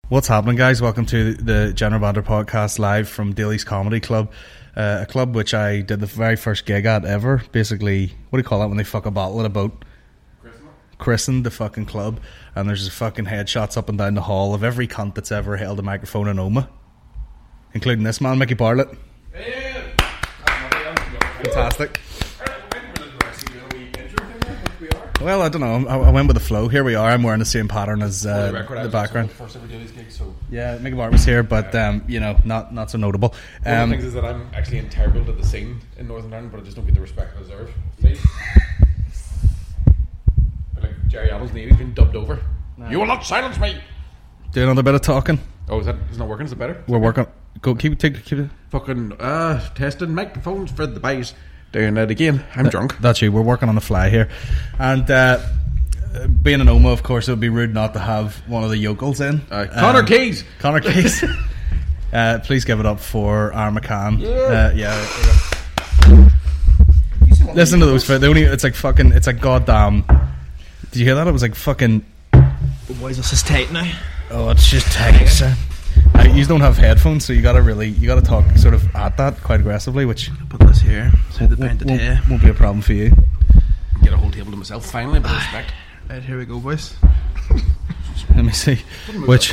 What's happening, guys? Welcome to the General Banter podcast live from Daly's Comedy Club, a club which I did the very first gig at ever. Basically, what do you call that when they fuck a bottle at a boat? Christened the fucking club, and there's a fucking headshots up and down the hall of every cunt that's ever held a microphone in Oma, including this man, Mickey Bartlett. Fantastic. Well, I don't know. I went with the flow. Here we are. I'm wearing the same pattern as the background. First ever Daly's gig, so yeah, Mickey Bart was here, but not so notable. One of the things is that I'm actually integral to the scene in Northern Ireland, but I just don't get the respect I deserve. See? Like Jerry Adams, he's been dubbed over. No. You will not silence me. Do another bit of talking. Oh, is that? It's not working. Is it better? We're working. Go. Keep it. Fucking testing microphones for the bass. Doing it again. I'm drunk. That's you. We're working on the fly here, and being an Oma, of course, it would be rude not to have one of the yokels in. Connor Keys. Connor Keys. Please give it up for Aaron McCann. Yeah. Listen to those. It's like fucking. It's like goddamn. Did you hear that? It was like fucking. Why is this tight now? Oh, it's just tight, sir. You don't have headphones, so you gotta talk sort of at that quite aggressively, which put this here so the painted hair won't be a problem for you. Get a whole table to myself finally, but respect. Right, here we go, boys. Let me see which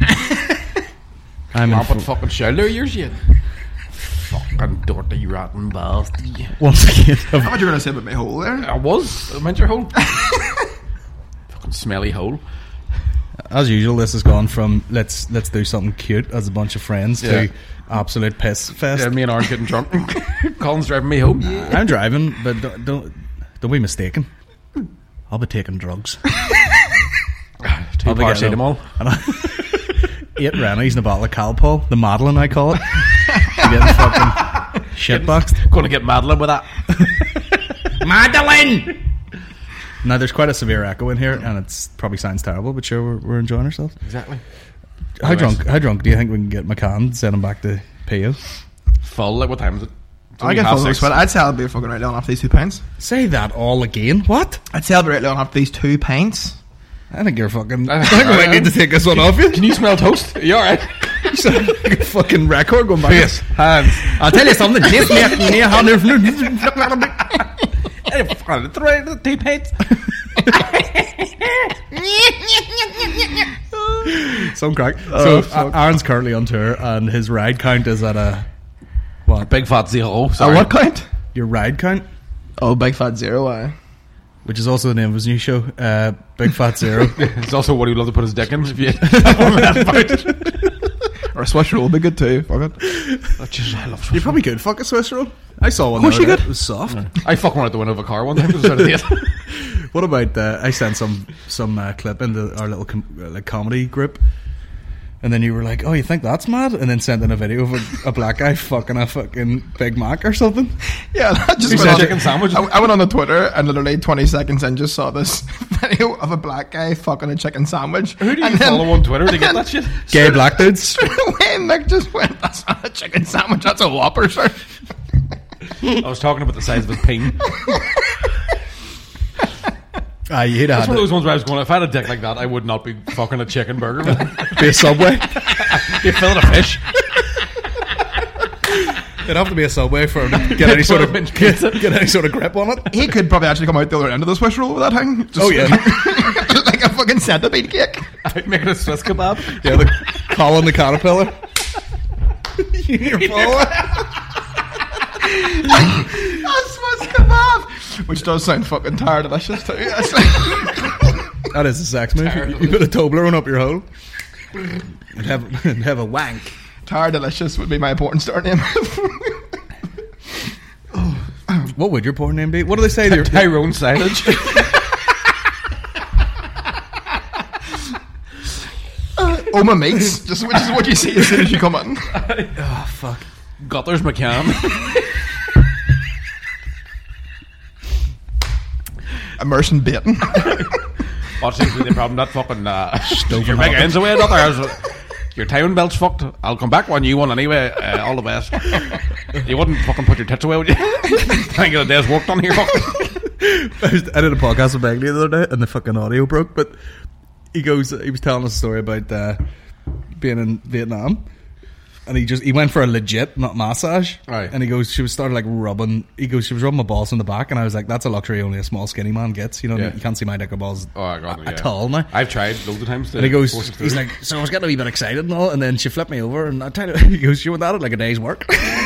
I'm in fucking shoulder years yet. Fucking dirty rotten bastard. Once again, how much you gonna say about my hole there? I meant your hole. Fucking smelly hole. As usual, this has gone from let's do something cute as a bunch of friends to absolute piss fest. Yeah, me and Aaron getting drunk. Colin's driving me home. I'm driving, but don't be mistaken. I'll be taking drugs. 2 paracetamol. 8 Rennies and a bottle of Calpol. The Madeline, I call it. Getting fucking shitboxed. Going to get Madeline with that. Madeline! Now, there's quite a severe echo in here, and it probably sounds terrible, but sure, we're enjoying ourselves. Exactly. How drunk do you think we can get McCann, send him back to PO? Full, like, what time is it? I get full next one. I'd say I'll be fucking right down after these 2 pints. Say that all again. What? I'd say I'll be right down after these 2 pints. I think you're fucking... I think we might need to take this one off you. Can you smell toast? Are you alright? You sound like a fucking record going back. Face, hands. I'll tell you something. Two pints. Some crack. So Aaron's currently on tour, and his ride count is at a what? Big fat 0. Sorry. What count? Your ride count? Oh, Big Fat 0. Which is also the name of his new show, Big Fat 0. It's also what he'd love to put his dick in. If you or a Swiss roll would be good too. Fuck it. I love Swiss You probably could fuck a Swiss roll. I saw one. Of course you could. It was soft. I fucked one out the window of a car one time because I started it. What about I sent some clip into our little comedy group, and then you were like, "Oh, you think that's mad?" And then sent in a video of a black guy fucking a fucking Big Mac or something. Yeah, that just went on chicken sandwich. I went on the Twitter and literally 20 seconds in just saw this video of a black guy fucking a chicken sandwich. Who do you follow on Twitter to get that shit? Gay black dudes. Straight away, Nick just went, "That's not a chicken sandwich, that's a Whopper, sir." I was talking about the size of his peen. That's one of those ones where I was going, if I had a dick like that, I would not be fucking a chicken burger. Be a Subway. Be a fillet of fish. It'd have to be a Subway for him to get any sort of grip on it. He could probably actually come out the other end of the Swiss roll with that thing. Oh yeah. Like a fucking centipede cake. I'd make it a Swiss kebab. Yeah, the Colin the Caterpillar. You're full. A Swiss kebab, which does sound fucking tired delicious too. That is a sex move. You put a Toblerone up your hole and have a wank. Tired delicious would be my porn star name. What would your porn name be? What do they say? Tyrone Silage. Oma Meats, which is what you see as soon as you come in. Oh fuck. Gutters McCann. Immersion baiting. What seems to be the problem? That fucking your big ends away, your town belt's fucked. I'll come back on you one anyway. All the best. You wouldn't fucking put your tits away, would you? Trying to get a day's work done here. I did a podcast with Begley the other day, and the fucking audio broke. But he was telling us a story about being in Vietnam. And he went for a legit massage. Right. And he goes, she was started like rubbing, he goes, she was rubbing my balls in the back. And I was like, that's a luxury only a small skinny man gets. You know, Yeah. you can't see my dick or balls God, at all now. I've tried loads of times. And he goes, force it through. he's like, so I was getting a wee bit excited and all. And then she flipped me over and I tell you, he goes, she went at it like a day's work.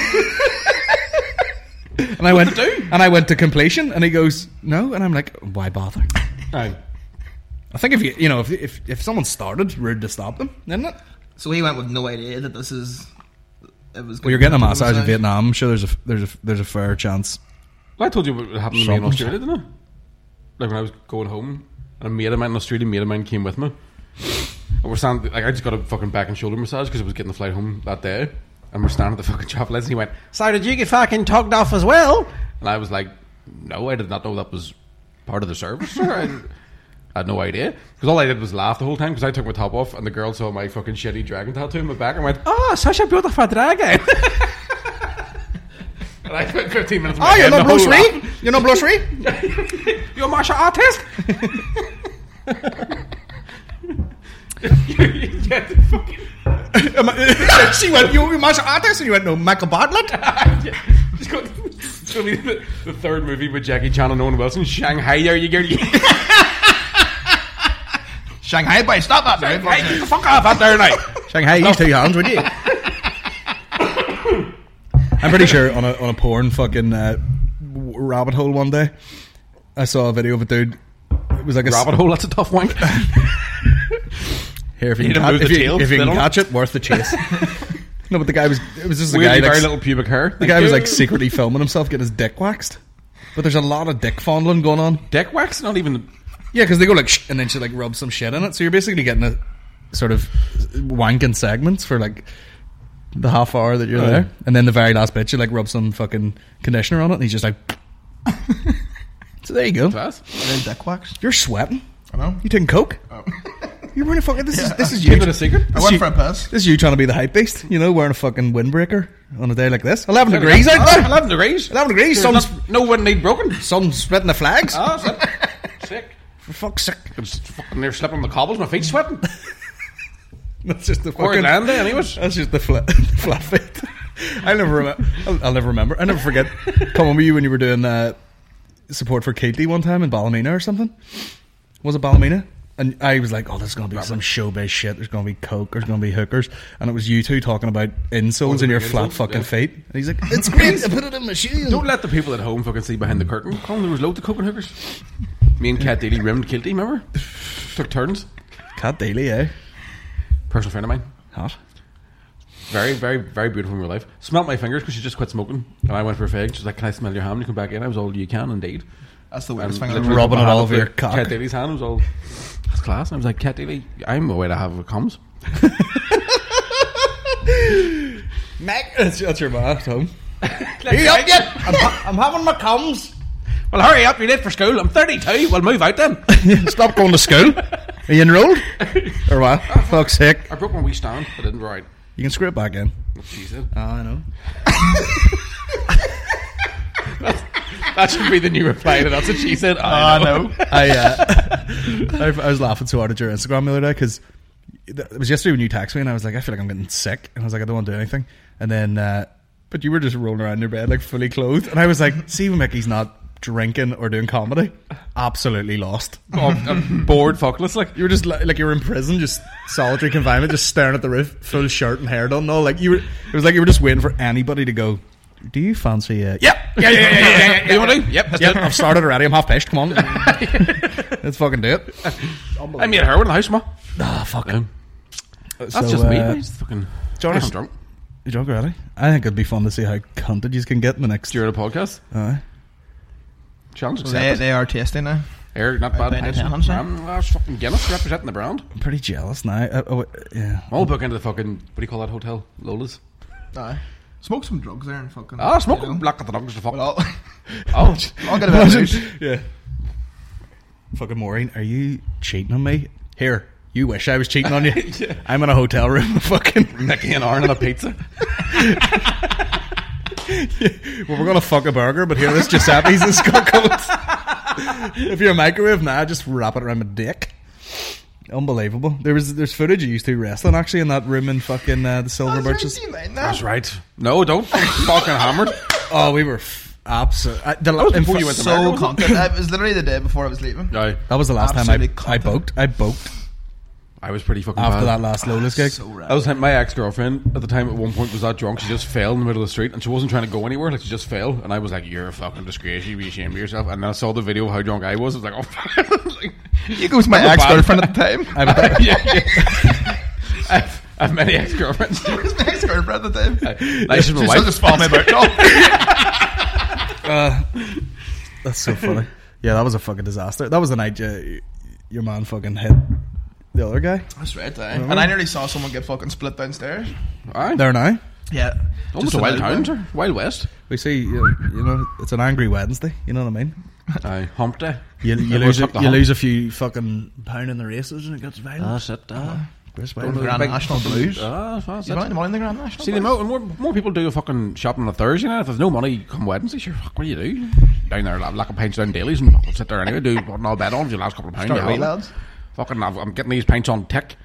And I went to completion and he goes, no. And I'm like, why bother? Aye. I think if someone started, rude to stop them, isn't it? So he went with no idea that this is. It was. Well, you're getting a massage in Vietnam. I'm sure there's a fair chance. Well, I told you what happened to me in Australia, didn't I? Like when I was going home, and a mate of mine, an Australian mate of mine, came with me. And we're standing, like I just got a fucking back and shoulder massage because I was getting the flight home that day. And we're standing at the fucking traffic lights, and he went, "So did you get fucking tugged off as well?" And I was like, "No, I did not know that was part of the service, sir." I had no idea because all I did was laugh the whole time because I took my top off and the girl saw my fucking shitty dragon tattoo in my back and went, "Oh, such a beautiful dragon." And I spent 15 minutes. Oh, you're not Bruce Lee? You're not Bruce Lee? You're a martial artist? She went, "You martial artist?" And you went, "No, Michael Bartlett." It's going to be the third movie with Jackie Chan and Owen Wilson. Shanghai, there you go. Shanghai, boy, stop that now. Hey, get the fuck off out there now. Shanghai, use 2 hands, would you? I'm pretty sure on a porn fucking rabbit hole one day, I saw a video of a dude. It was like a Rabbit hole, that's a tough wank. Here, if you You can, need to move the tail, if you spin can on catch it, worth the chase. No, but it was just a Weirdly guy very like, little pubic hair. the guy was like secretly filming himself getting his dick waxed. But there's a lot of dick fondling going on. Dick wax? Not even... Yeah, because they go like shh, and then she like rubs some shit in it. So you're basically getting a sort of wanking segments for like the half hour that you're there, and then the very last bit you like rub some fucking conditioner on it, and he's just like. So there you go. Class. And then dick wax. You're sweating. I know. You taking coke? Oh. You're wearing a fucking. This is you. Keep it a secret. I went for a piss. This is you trying to be the hype beast. You know, wearing a fucking windbreaker on a day like this. 11 degrees out there. 11 degrees. 11 degrees. There's Sun's no wind need broken. splitting the flags. Ah, sick. For fuck's sake. I'm just fucking there slipping on the cobbles, my feet sweating. That's just the Or fucking. land day, anyways. That's just the flat feet. I'll never remember. I never forget coming with you when you were doing support for Katie one time in Ballymena or something. Was it Ballymena? And I was like, "Oh, there's going to be some showbiz shit. There's going to be coke. There's going to be hookers." And it was you two talking about insoles in your flat insoles, fucking yeah. feet. And he's like, "It's great. I put it in my shoe." Don't let the people at home fucking see behind the curtain. Colin, there was loads of coke and hookers. Me and Kat Daly rimmed Kilty, remember? Took turns. Cat Daly, eh? Personal friend of mine. Hot. Very, very, very beautiful in real life. Smelt my fingers because she just quit smoking. And I went for a fag. She's like, "Can I smell your hand when you come back in?" I was all, "You can, indeed." That's the weirdest And thing I've literally ever. Rubbing it my all hand over up your to cock. Kat Daly's hand was all, "That's class." And I was like, "Kat Daly, I'm a way to have a comes." Meg, that's your man at home. Hey, up yet? I'm having my cums. Well, hurry up, you're late for school. I'm 32. We'll move out then. Stop going to school. Are you enrolled? Or what? Fuck's sake. I broke my wee stand. I didn't right. You can screw it back in. What she said. Oh, I know. That should be the new reply to that's what she said. I know. I was laughing so hard at your Instagram the other day because it was yesterday when you texted me and I was like, I feel like I'm getting sick, and I was like, I don't want to do anything, and then but you were just rolling around in your bed like fully clothed, and I was like, see when Mickey's not drinking or doing comedy, absolutely lost. I'm bored fuckless like. You were just like you were in prison, just solitary confinement, just staring at the roof, full shirt and hair done, all like you were. It was like you were just waiting for anybody to go, "Do you fancy Yep. Yeah. You want to do? Yep. Let's do it. I've started already. I'm half pissed. Come on, let's fucking do it." I made heroin in the house, ma. Ah, fuck. That's just me. I'm just fucking. Jonas- I'm drunk. You drunk already? I think it'd be fun to see how cunted you can get in the next. During the podcast. Challenge They, accepted. they are tasty now. Air, not bad. paying Nice. attention, sir. That's fucking Guinness representing the brand. I'm pretty jealous now. Yeah. I'm all book into the fucking, what do you call that hotel? Lola's. Aye. Smoke some drugs there and fucking. Ah, smoke you know. black at the dogs. Fuck. Well, Oh, I'll get a bit of booze. Yeah. Fucking Maureen, are you cheating on me? Here, you wish I was cheating on you. Yeah. I'm in a hotel room with fucking. Mickey and Aaron and a pizza. Well, we're gonna fuck a burger, but here, this Giuseppe's and Scott Coates. If you're a microwave, nah, just wrap it around my dick. Unbelievable. There's footage of you two wrestling actually in that room in fucking the Silver Birches. That's right. No, don't. Fucking hammered. Oh, we were absolutely. Before you went to So America, content. It was literally the day before I was leaving. Aye. That was the last time Absolutely I content. booked I was pretty fucking after bad. that last Lola's gig. So rad. I was my ex-girlfriend at the time at one point was that drunk she just fell in the middle of the street and she wasn't trying to go anywhere, like she just fell, and I was like, you're a fucking disgrace, you be ashamed of yourself. And then I saw the video of how drunk I was. I was like, oh like, You was my ex-girlfriend at the time. I've many ex-girlfriends. It was my ex-girlfriend at the time. Nice and She my still just followed me about. That's so funny. Yeah, that was a fucking disaster. That was the night your man fucking hit the other guy. That's right, and I nearly saw someone get fucking split downstairs. Aye. There now. Yeah. Almost Just a wild little town, bit. sir. Wild West. We see, you know, it's an angry Wednesday. You know what I mean? Aye. Hump day. You Everyone's up the hump. lose a few fucking pound in the races and it gets violent. That's it. Chris Going to the Wilde. Grand National Blues. That's You it. want the money in the Grand National See, the Blues? more people do a fucking shopping on a Thursday night. If there's no money come Wednesday, sure, fuck, what do you do? Down there, like a pints down dailies and I'll sit there anyway, do what and I'll bet on for your last couple of pounds. Start you wee have. lads. Fucking, I'm getting these pints on tick.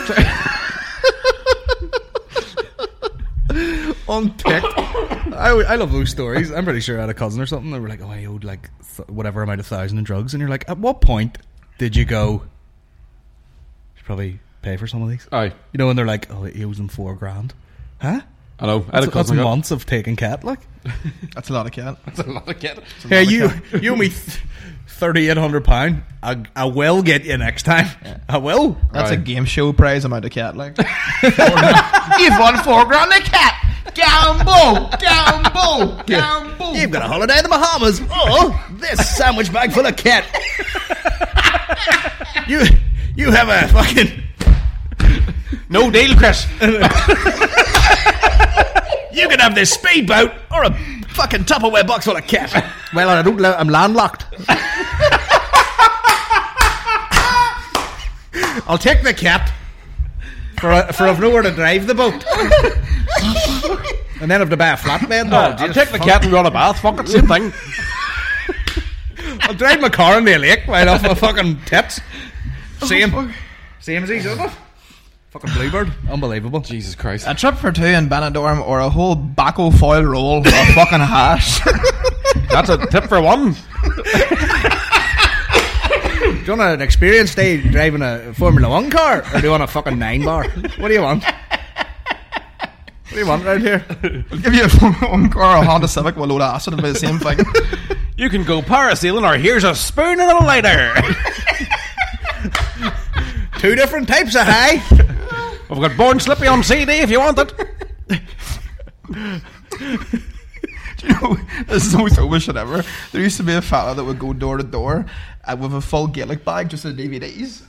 On tick. I love those stories. I'm pretty sure I had a cousin or something. They were like, oh, I owed like whatever amount of $1,000 in drugs. And you're like, at what point did you go, should probably pay for some of these? Aye. You know, and they're like, oh, he owes them $4,000. Huh? I know. I had a That's cousin. months of taking cat, like. That's a lot of cat. That's a lot of kid. Hey, you owe me £3,800. I will get you next time. I will. That's a Right. game show prize amount of cat, like. You've won $4,000 a cat. Gamble, gamble, gamble. You've got a holiday in the Bahamas. Oh, this sandwich bag full of cat. You have a fucking. No deal, Chris. You can have this speedboat or a fucking Tupperware box full of cat. Well, I don't. I'm landlocked. I'll take the cat for I've nowhere to drive the boat. And then have to buy a flatbed. I'll take the cat and run a bath. Fuck it, same thing. I'll drive my car in the lake right off my fucking tits. Same as each other. Fucking Bluebird. Unbelievable. Jesus Christ. A trip for two in Benidorm or a whole Baco foil roll of fucking hash. That's a tip for one. Do you want an experienced day driving a Formula 1 car? Or do you want a fucking 9 bar? What do you want? What do you want right here? I'll give you a Formula 1 car or a Honda Civic with a load of acid. It'll be the same thing. You can go parasailing, or here's a spoon and a lighter. 2 different types of high. I've got Born Slippy on CD if you want it. Do you know, this is the most over shit ever. There used to be a fella that would go door to door with a full Gaelic bag just of DVDs.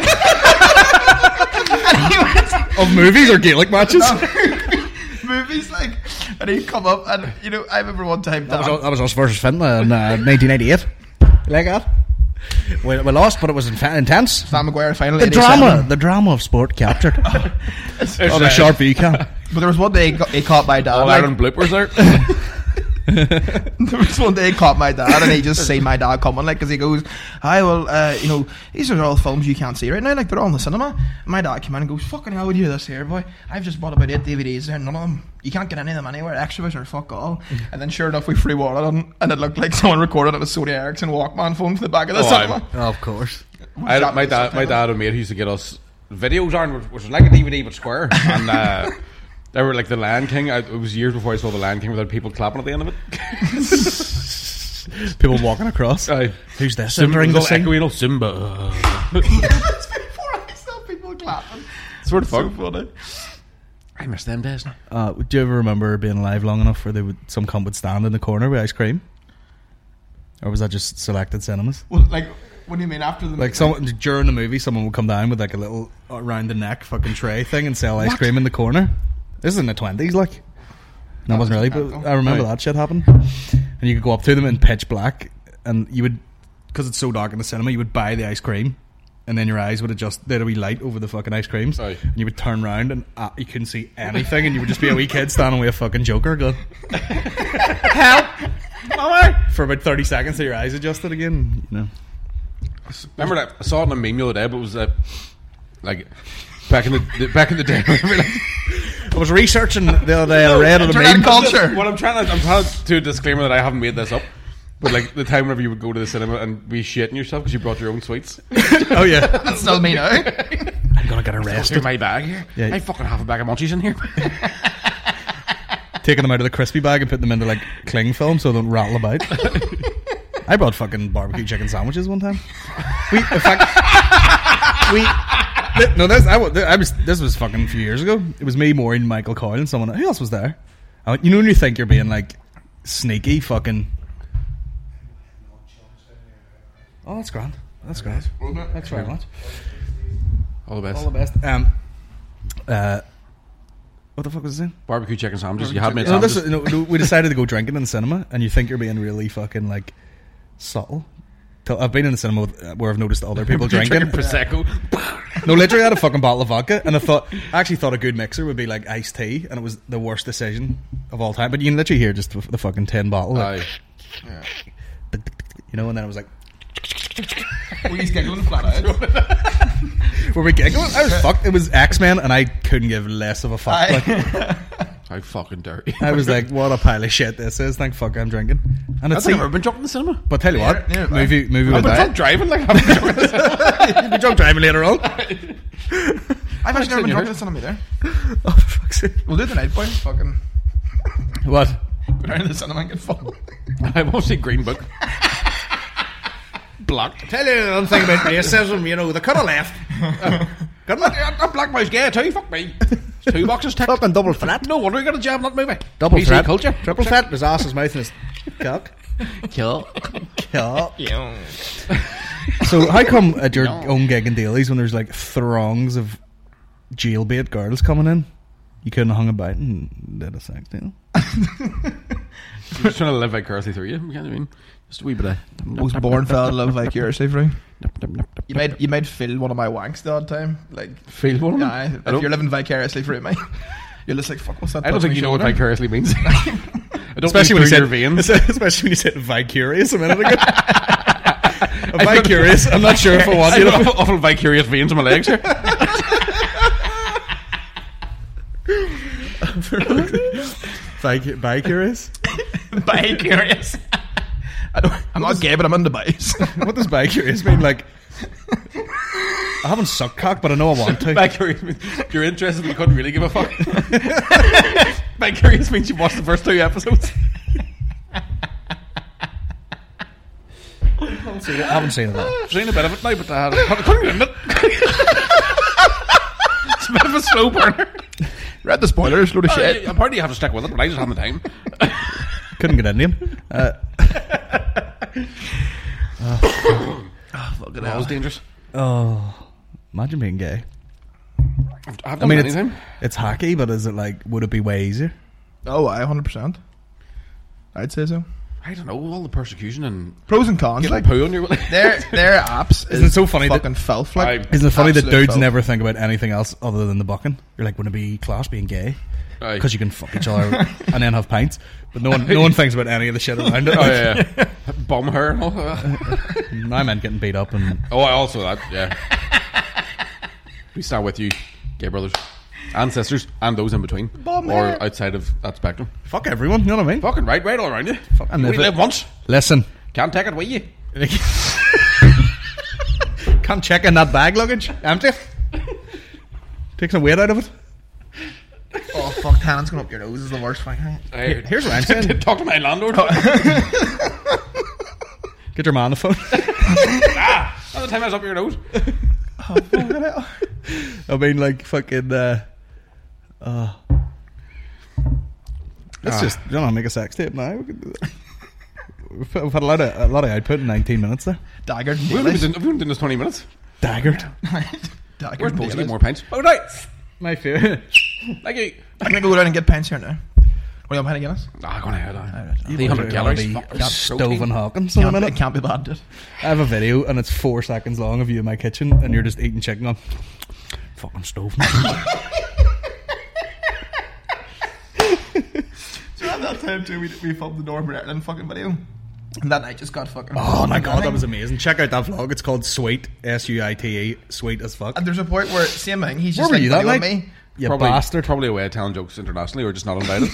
And he went, Of movies or Gaelic matches? movies, like, and he'd come up and, you know, I remember one time That was us versus Finland in 1988. Like that. We lost, but it was intense. Sam Maguire finally The drama of sport captured on a sharp view cam. But there was one day he caught my dad. All like, Ireland bloopers there. there was one day he caught my dad and he just seen my dad coming, like, because he goes, hi, well, you know, these are all films you can't see right now, like, they're all in the cinema. And my dad came in and goes, fucking hell would you do this here, boy? I've just bought about 8 DVDs there, none of them, you can't get any of them anywhere, extras or fuck all. And then sure enough we free walled it and it looked like someone recorded it with Sony Ericsson Walkman phone for the back of the cinema. Oh, of course. My dad and mate used to get us videos on, which was like a DVD but square, and they were like The Lion King. It was years before I saw The Lion King without people clapping at the end of it. People walking across. Aye. Who's this? Simba, Entering the scene? echoing of Simba. That's before I saw people clapping. Sort of So fun. funny. I miss them days now. Do you ever remember being alive long enough where some cunt would stand in the corner with ice cream? Or was that just selected cinemas? Well, like, what do you mean after the Like during the movie, someone would come down with like a little around the neck fucking tray thing and sell ice cream in the corner. This is in the 20s, like. No, it wasn't really, but I remember that shit happened. And you could go up to them in pitch black, and you would, because it's so dark in the cinema, you would buy the ice cream, and then your eyes would adjust. There'd be light over the fucking ice creams, Aye. and you would turn around and you couldn't see anything, and you would just be a wee kid standing with a fucking Joker going, "Help, mama!" For about 30 seconds, till your eyes adjusted again. You know. Remember that? I saw it in a meme the other day, but it was Like back in the day. I was researching the other day. I read on the Internet meme culture. What I'm trying to do a disclaimer that I haven't made this up. But like the time whenever you would go to the cinema and be shitting yourself because you brought your own sweets. Oh yeah, That's still me now. I'm gonna get Through arrested. my bag here. Yeah. I fucking have a bag of munchies in here. Taking them out of the crispy bag and putting them into like cling film so they don't rattle about. I brought fucking barbecue chicken sandwiches one time. This was fucking a few years ago. It was me, Maureen, Michael Coyle, and someone. Who else was there? You know when you think you're being like sneaky, fucking. Oh, that's grand. That's great. Thanks very much. All the best. All the best. What the fuck was I saying? Barbecue chicken sandwiches. You had made No, sandwiches. we decided to go drinking in the cinema, and you think you're being really fucking like subtle. I've been in the cinema where I've noticed other people drinking. Prosecco. No, literally, I had a fucking bottle of vodka, and I actually thought a good mixer would be like iced tea, and it was the worst decision of all time. But you can literally hear just the fucking tin bottle, like, you know. And then I was like, Were you giggling flat out? "Were we giggling?" I was fucked. It was X-Men, and I couldn't give less of a fuck. Like, How fucking dirty. I was like, "What a pile of shit this is!" Thank fuck, I'm drinking. And I've it's never been drunk in the cinema. But tell you what, Yeah, movie I've went been out. drunk driving. Like I've been drunk in the cinema. You'll be drunk driving later on. I've actually never been drunk in the cinema either. Oh, for fuck's sake. We'll do it tonight, boy. Fucking What? go down to the cinema and get fucked. I've also seen Green Book. Blocked. Tell you another thing about racism, you know, they could have left. That black boy's gay too. Fuck me. It's 2 boxes ticked. Fucking double threat. No wonder he got a job in that movie. Double PC threat. culture. Triple threat. His ass, his mouth, and his cock. Kill. Yeah. So how come at your own gig in Daly's when there's like throngs of jailbait girls coming in, you couldn't have hung about and did a sex deal? I'm just trying to live vicariously through you. You know what I mean? Just a wee bit of... Most born fella to live vicariously through. You might feel one of my wanks the odd time. Like, Feel one of them? yeah, don't- if you're living vicariously through me, you're just like, fuck, what's that? I don't think you know what vicariously means. I don't Especially when mean you through said your veins. especially when you said vicarious a minute ago. Vicarious. I'm not sure if I want I you got to. awful vicarious veins in my legs here. Vicarious. Vicarious. I'm not gay, but I'm into bites. What does vicarious mean? Like, I haven't sucked cock, but I know I want to. Vicarious means you're interested but you couldn't really give a fuck. Vicarious means you watched the first 2 episodes. I haven't seen it. I've seen a bit of it now, but I couldn't get in it. It's a bit of a slow burner. Read the spoilers, load of shit. Apparently you have to stick with it, but I just haven't the time. Couldn't get into him. That was dangerous. Oh, imagine being gay. I've I done mean, many times. it's hacky, but is it like, would it be way easier? Oh, 100%. I'd say so. I don't know, all the persecution and Pros and cons. getting Like, poo on your... their apps Isn't it so funny that- fucking filth. Like, Isn't it funny that absolute dudes filth. never think about anything else other than the bucking? You're like, wouldn't it be class being gay? Aye. Because you can fuck each other and then have pints. But no one thinks about any of the shit around it. Oh, yeah. Bum her and all that. I meant getting beat up and Oh, I also that, yeah. We stand with you, gay brothers. And sisters, and those in between. Bum or her. outside of that spectrum. fuck everyone, you know what I mean? Fucking right all around you. And You if only it- live once. Listen. Can't take it with you. Can't check in that bag luggage. Empty. Take some weight out of it. Oh, fuck, tannins going up your nose is the worst thing. Here's what I'm saying. Talk to my landlord. Get your man on the phone. Another time I was up your nose. I mean, like, fucking, let's just, you know, make a sex tape now. We could do that. We've had a lot of output in 19 minutes there. Daggered. We haven't been doing this 20 minutes. Daggered. Daggered. We're supposed to get more pints. Oh, right. My favourite. Thank you. I'm going to go down and get pants here now. What do you want, Penny Guinness? Ah, go ahead. Alright. 300 calories. Fuck, Stove Hawkins in a It minute. can't be bad, dude. I have a video and it's 4 seconds long of you in my kitchen and you're just eating chicken on fucking stove. So at that time too, we filmed the Northern Ireland fucking video. And that night just got fucking. Oh my god, that was amazing. Check out that vlog. It's called Sweet, SUITE, sweet as fuck. And there's a point where same thing. He's Where just were like, you that "Buddy, night? with me." You probably, bastard. Probably away telling jokes internationally or just not invited.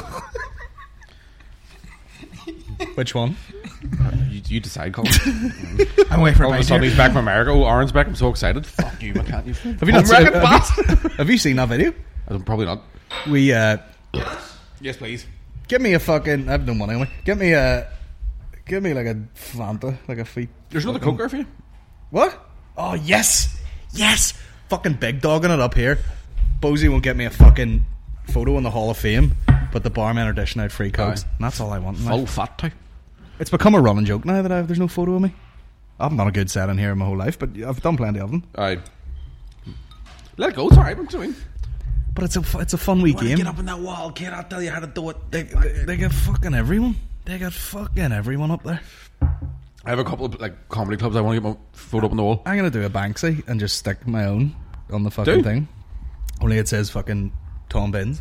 Which one? You decide, Colin. I'm waiting for All of my a sudden turn. he's back from America. Oh, Aaron's back. I'm so excited. Fuck you, man. Can't you? Have you not seen, have you seen that video? Probably not. We Yes, please. give me a fucking. I've no money anyway. Give me like a Fanta, like a feet. There's another Coke there for you. What? Oh yes, yes. Fucking big dogging it up here. Bozy won't get me a fucking photo in the Hall of Fame, but the barmen are dishing out free cokes. Aye. And that's all I want. in Full life. fat too. It's become a running joke now that there's no photo of me. I've done a good set in here my whole life, but I've done plenty of them. Aye. Let it go. It's alright. I'm doing. But it's a fun wee game. Get up in that wall, kid. I'll tell you how to do it. They got fucking everyone. They got fucking everyone up there. I have a couple of like comedy clubs I want to get my photo up on the wall. I'm gonna do a Banksy and just stick my own on the fucking Do? thing. Only it says fucking Tom Benz.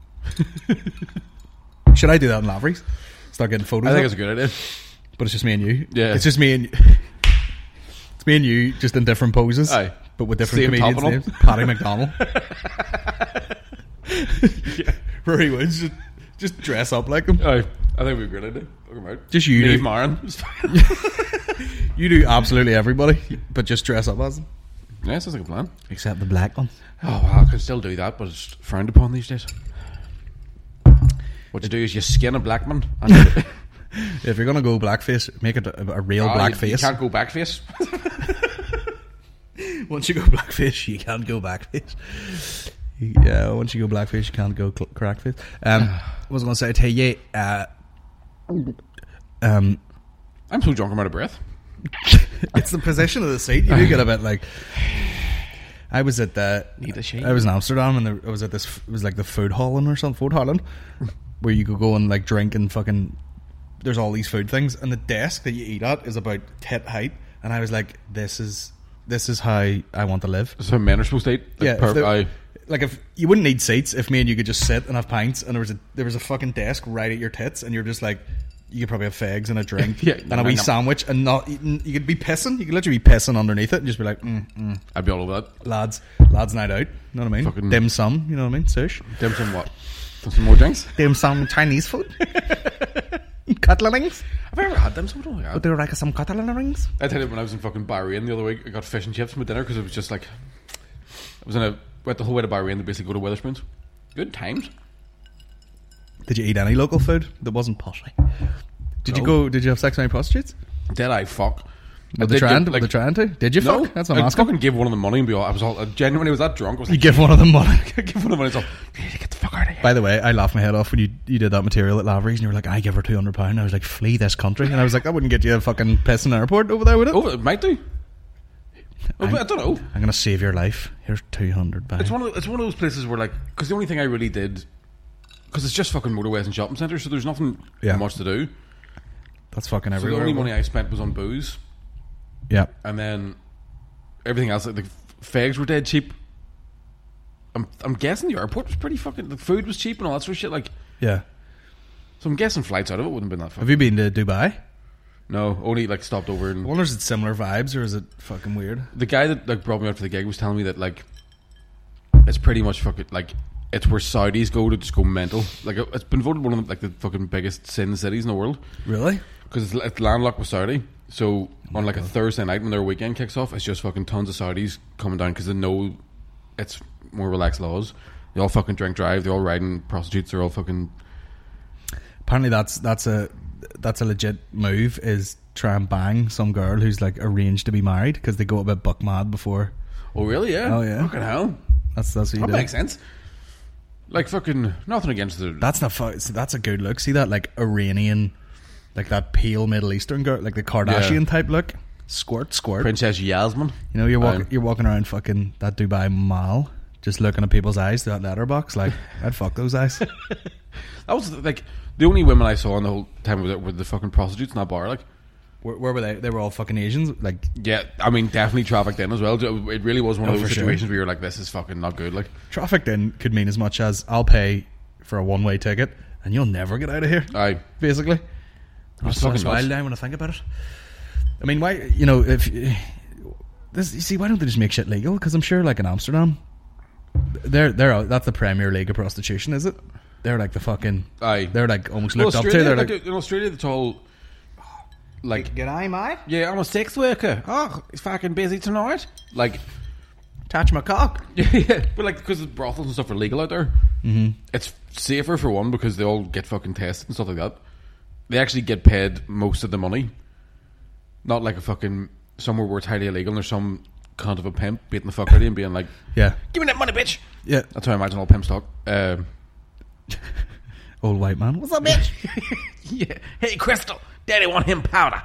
Should I do that in Lavery's? Start getting photos. I think up? it's a good idea. But it's just me and you. Yeah. It's just me and it's me and you, just in different poses. Aye. But with different Same comedians' top and names. Paddy McDonald. Rory Woods, just dress up like him. Aye. I think it'd be a great idea. Talk about. Just you Neve do. Marin. You do absolutely everybody, but just dress up as them. Yeah, sounds like a plan. Except the black one. Oh, well, I could still do that, but it's frowned upon these days. What you do is you skin a black man. And If you're gonna go blackface, make it a real You blackface. can't go backface. Once you go blackface, you can't go backface. Yeah, once you go blackface, you can't go crackface. What was I going to say to you? I'm so drunk I'm out of breath. It's the position of the seat. You do get a bit like. I was at the. Need a shake. I was in Amsterdam and I was at this. It was like the food Holland or something. Food Holland, where you could go and like drink and fucking. There's all these food things, and the desk that you eat at is about tit height. And I was like, this is how I want to live. That's how men are supposed to eat. Like, Yeah, like if you wouldn't need seats if me and you could just sit and have pints, and there was a fucking desk right at your tits, and you're just like, you could probably have fags and a drink Yeah, and a wee sandwich, and not eating. You could be pissing. You could literally be pissing underneath it and just be like, I'd be all over that. lads night out. You know what I mean? Fucking- Dim sum. You know what I mean? Sush. Dim sum what? Some more drinks? Dim sum Chinese food. Cutlerings. Have I ever had dim sum? I don't think I have. Would you like some cutlerings? I tell you, when I was in fucking Bahrain the other week, I got fish and chips for dinner because it was just like, went the whole way to Bahrain to basically go to Wetherspoons. Good times. Did you eat any local food that wasn't potty? Did you No. go? Did you have sex with any prostitutes? Did I fuck? Were I they did trying? give, Were they trying to? Did you No, fuck? That's what I'm I asking. fucking gave one of them money and be all, I genuinely was that drunk. I was You like, give one of them money. I give one of them money. It's all, you need to get the fuck out of here. By the way, I laughed my head off when you did that material at Lavery's and you were like, I give her £200. I was like, flee this country. And I was like, that wouldn't get you a fucking piss in the airport over there, would it? Oh, it might do. I don't know. I'm going to save your life. Here's £200. It's one of those places where, like, because the only thing I really did, because it's just fucking motorways and shopping centres, so there's nothing Yeah. much to do. That's fucking So the everywhere. only money I spent was on booze, Yeah. and then everything else, like the fags were dead cheap. I'm guessing the airport was pretty fucking. The food was cheap and all that sort of shit. Like, Yeah. so I'm guessing flights out of it wouldn't have been that fucking. Have you been to Dubai? No, only like stopped over I and wonder is it similar vibes or is it fucking weird? the guy that like brought me out for the gig was telling me that like it's pretty much fucking like it's where Saudis go to just go mental. Like it's been voted one of the, like the fucking biggest sin cities in the world Really? because it's landlocked with Saudi. So on like a Thursday night when their weekend kicks off, it's just fucking tons of Saudis coming down because they know it's more relaxed laws. They all fucking drink drive. They're all riding prostitutes. They're all fucking. Apparently that's a legit move is try and bang some girl who's like arranged to be married because they go a bit buck mad before. Oh really? Yeah. Oh, yeah. Fucking hell. That's what you That do. makes sense. Like fucking nothing against the. That's not that's a good look. See that like Iranian, like that pale Middle Eastern girl, like the Kardashian type look. Squirt. Princess Yasmin. You know, you're walking around fucking that Dubai Mall, just looking at people's eyes through that letterbox. Like, I'd fuck those eyes. That was like the only women I saw in the whole time were the fucking prostitutes in that bar. Like, Where were they? They were all fucking Asians. Like, yeah, I mean, definitely trafficked in as well. It really was one of Oh, those for sure. situations where you're like, this is fucking not good. Like, trafficked in could mean as much as I'll pay for a one-way ticket and you'll never get out of here. I Basically, That's fucking wild nuts. now when I think about it. I mean, why? You know, if this, you see, why don't they just make shit legal? Because I'm sure, like in Amsterdam, that's the Premier League of prostitution, is it? They're like the fucking. Aye. They're like almost Well, looked up to. Australia, They're like, like in Australia, it's all like, G'day, mate. yeah, I'm a sex worker. Oh, he's fucking busy tonight. Like, Touch my cock. yeah, but like because brothels and stuff are legal out there, it's safer for one because they all get fucking tested and stuff like that. They actually get paid most of the money, not like a fucking somewhere where it's highly illegal and there's some cunt of a pimp beating the fuck out of you and being like, yeah, "Give me that money, bitch." yeah. That's how I imagine all pimps talk. Old white man. What's up, bitch? Yeah. Hey, Crystal, Daddy want him powder.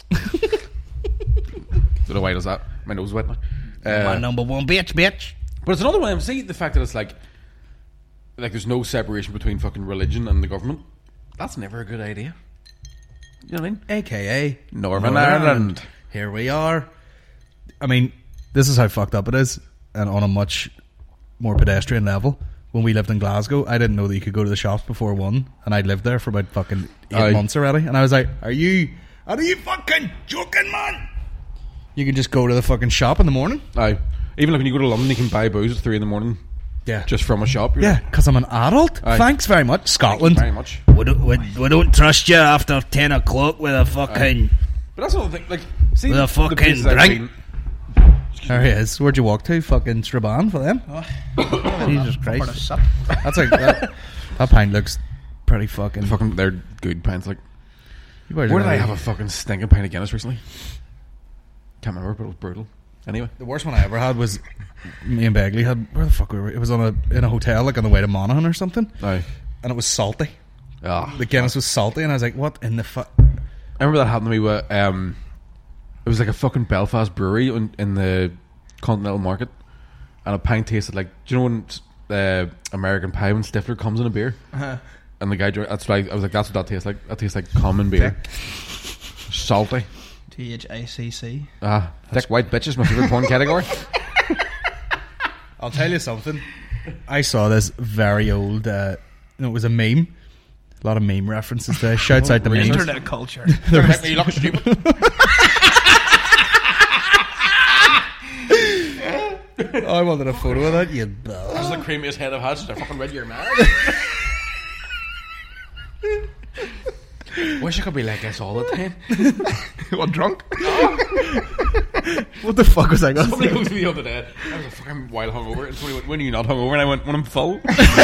Don't know why he does that. My nose is wet now. My number one bitch. But it's another one. I'm seeing the fact that it's like there's no separation between fucking religion and the government. That's never a good idea. You know what I mean? AKA Northern Ireland. Here we are. I mean, this is how fucked up it is, and on a much more pedestrian level. When we lived in Glasgow, I didn't know that you could go to the shops before 1, and I'd lived there for about fucking 8 months already, and I was like, are you fucking joking, man? You can just go to the fucking shop in the morning. Aye. Even like when you go to London, you can buy booze at 3 a.m. Yeah. just from a shop. You're Yeah, like, because I'm an adult. Aye. Thanks very much, Scotland. very much. We don't trust you after 10 o'clock with a fucking... But that's another thing. Like, see, With a fucking places I've drink. seen- There he is. Where'd you walk to? Fucking Strabane for them? Jesus For the Christ. sup. That's like... That pint looks pretty fucking... Fucking, they're good pints. Like, You better where did I really- have a fucking stinking pint of Guinness recently? Can't remember, but it was brutal. Anyway, The worst one I ever had was me and Begley had... Where the fuck were we? It was in a hotel, like on the way to Monaghan or something. aye. And it was salty. Ah, The Guinness was salty, and I was like, what in the fuck? I remember that happened to me with it was like a fucking Belfast brewery in the Continental Market, and a pint tasted like, do you know when American Pie when Stifler comes in a beer, and the guy drank, that's right, I was like, that's what that tastes like. That tastes like common beer. Salty. THACC. Thick white bitches, my favorite porn category. I'll tell you something. I saw this very old... it was a meme. A lot of meme references there. Shouts out to memes. Internet culture. Make me look stupid. I wanted a photo of that, you bell. That's the creamiest head I've had since I fucking read your man. Wish I could be like this all the time. What, drunk? What the fuck was I going to Somebody say? goes to me the other day. I was like, fucking while hungover. And somebody went, when are you not hungover? And I went, when I'm full.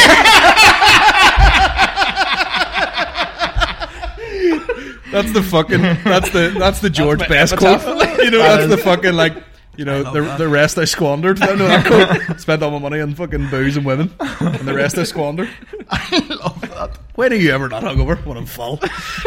That's the fucking... That's the George my Best quote. epitaph. You know, that's the fucking, like... You know, love the that. the rest I squandered. I know that quote. Spent all my money on fucking booze and women. And the rest I squandered. I love that. When are you ever not hungover? When I'm full.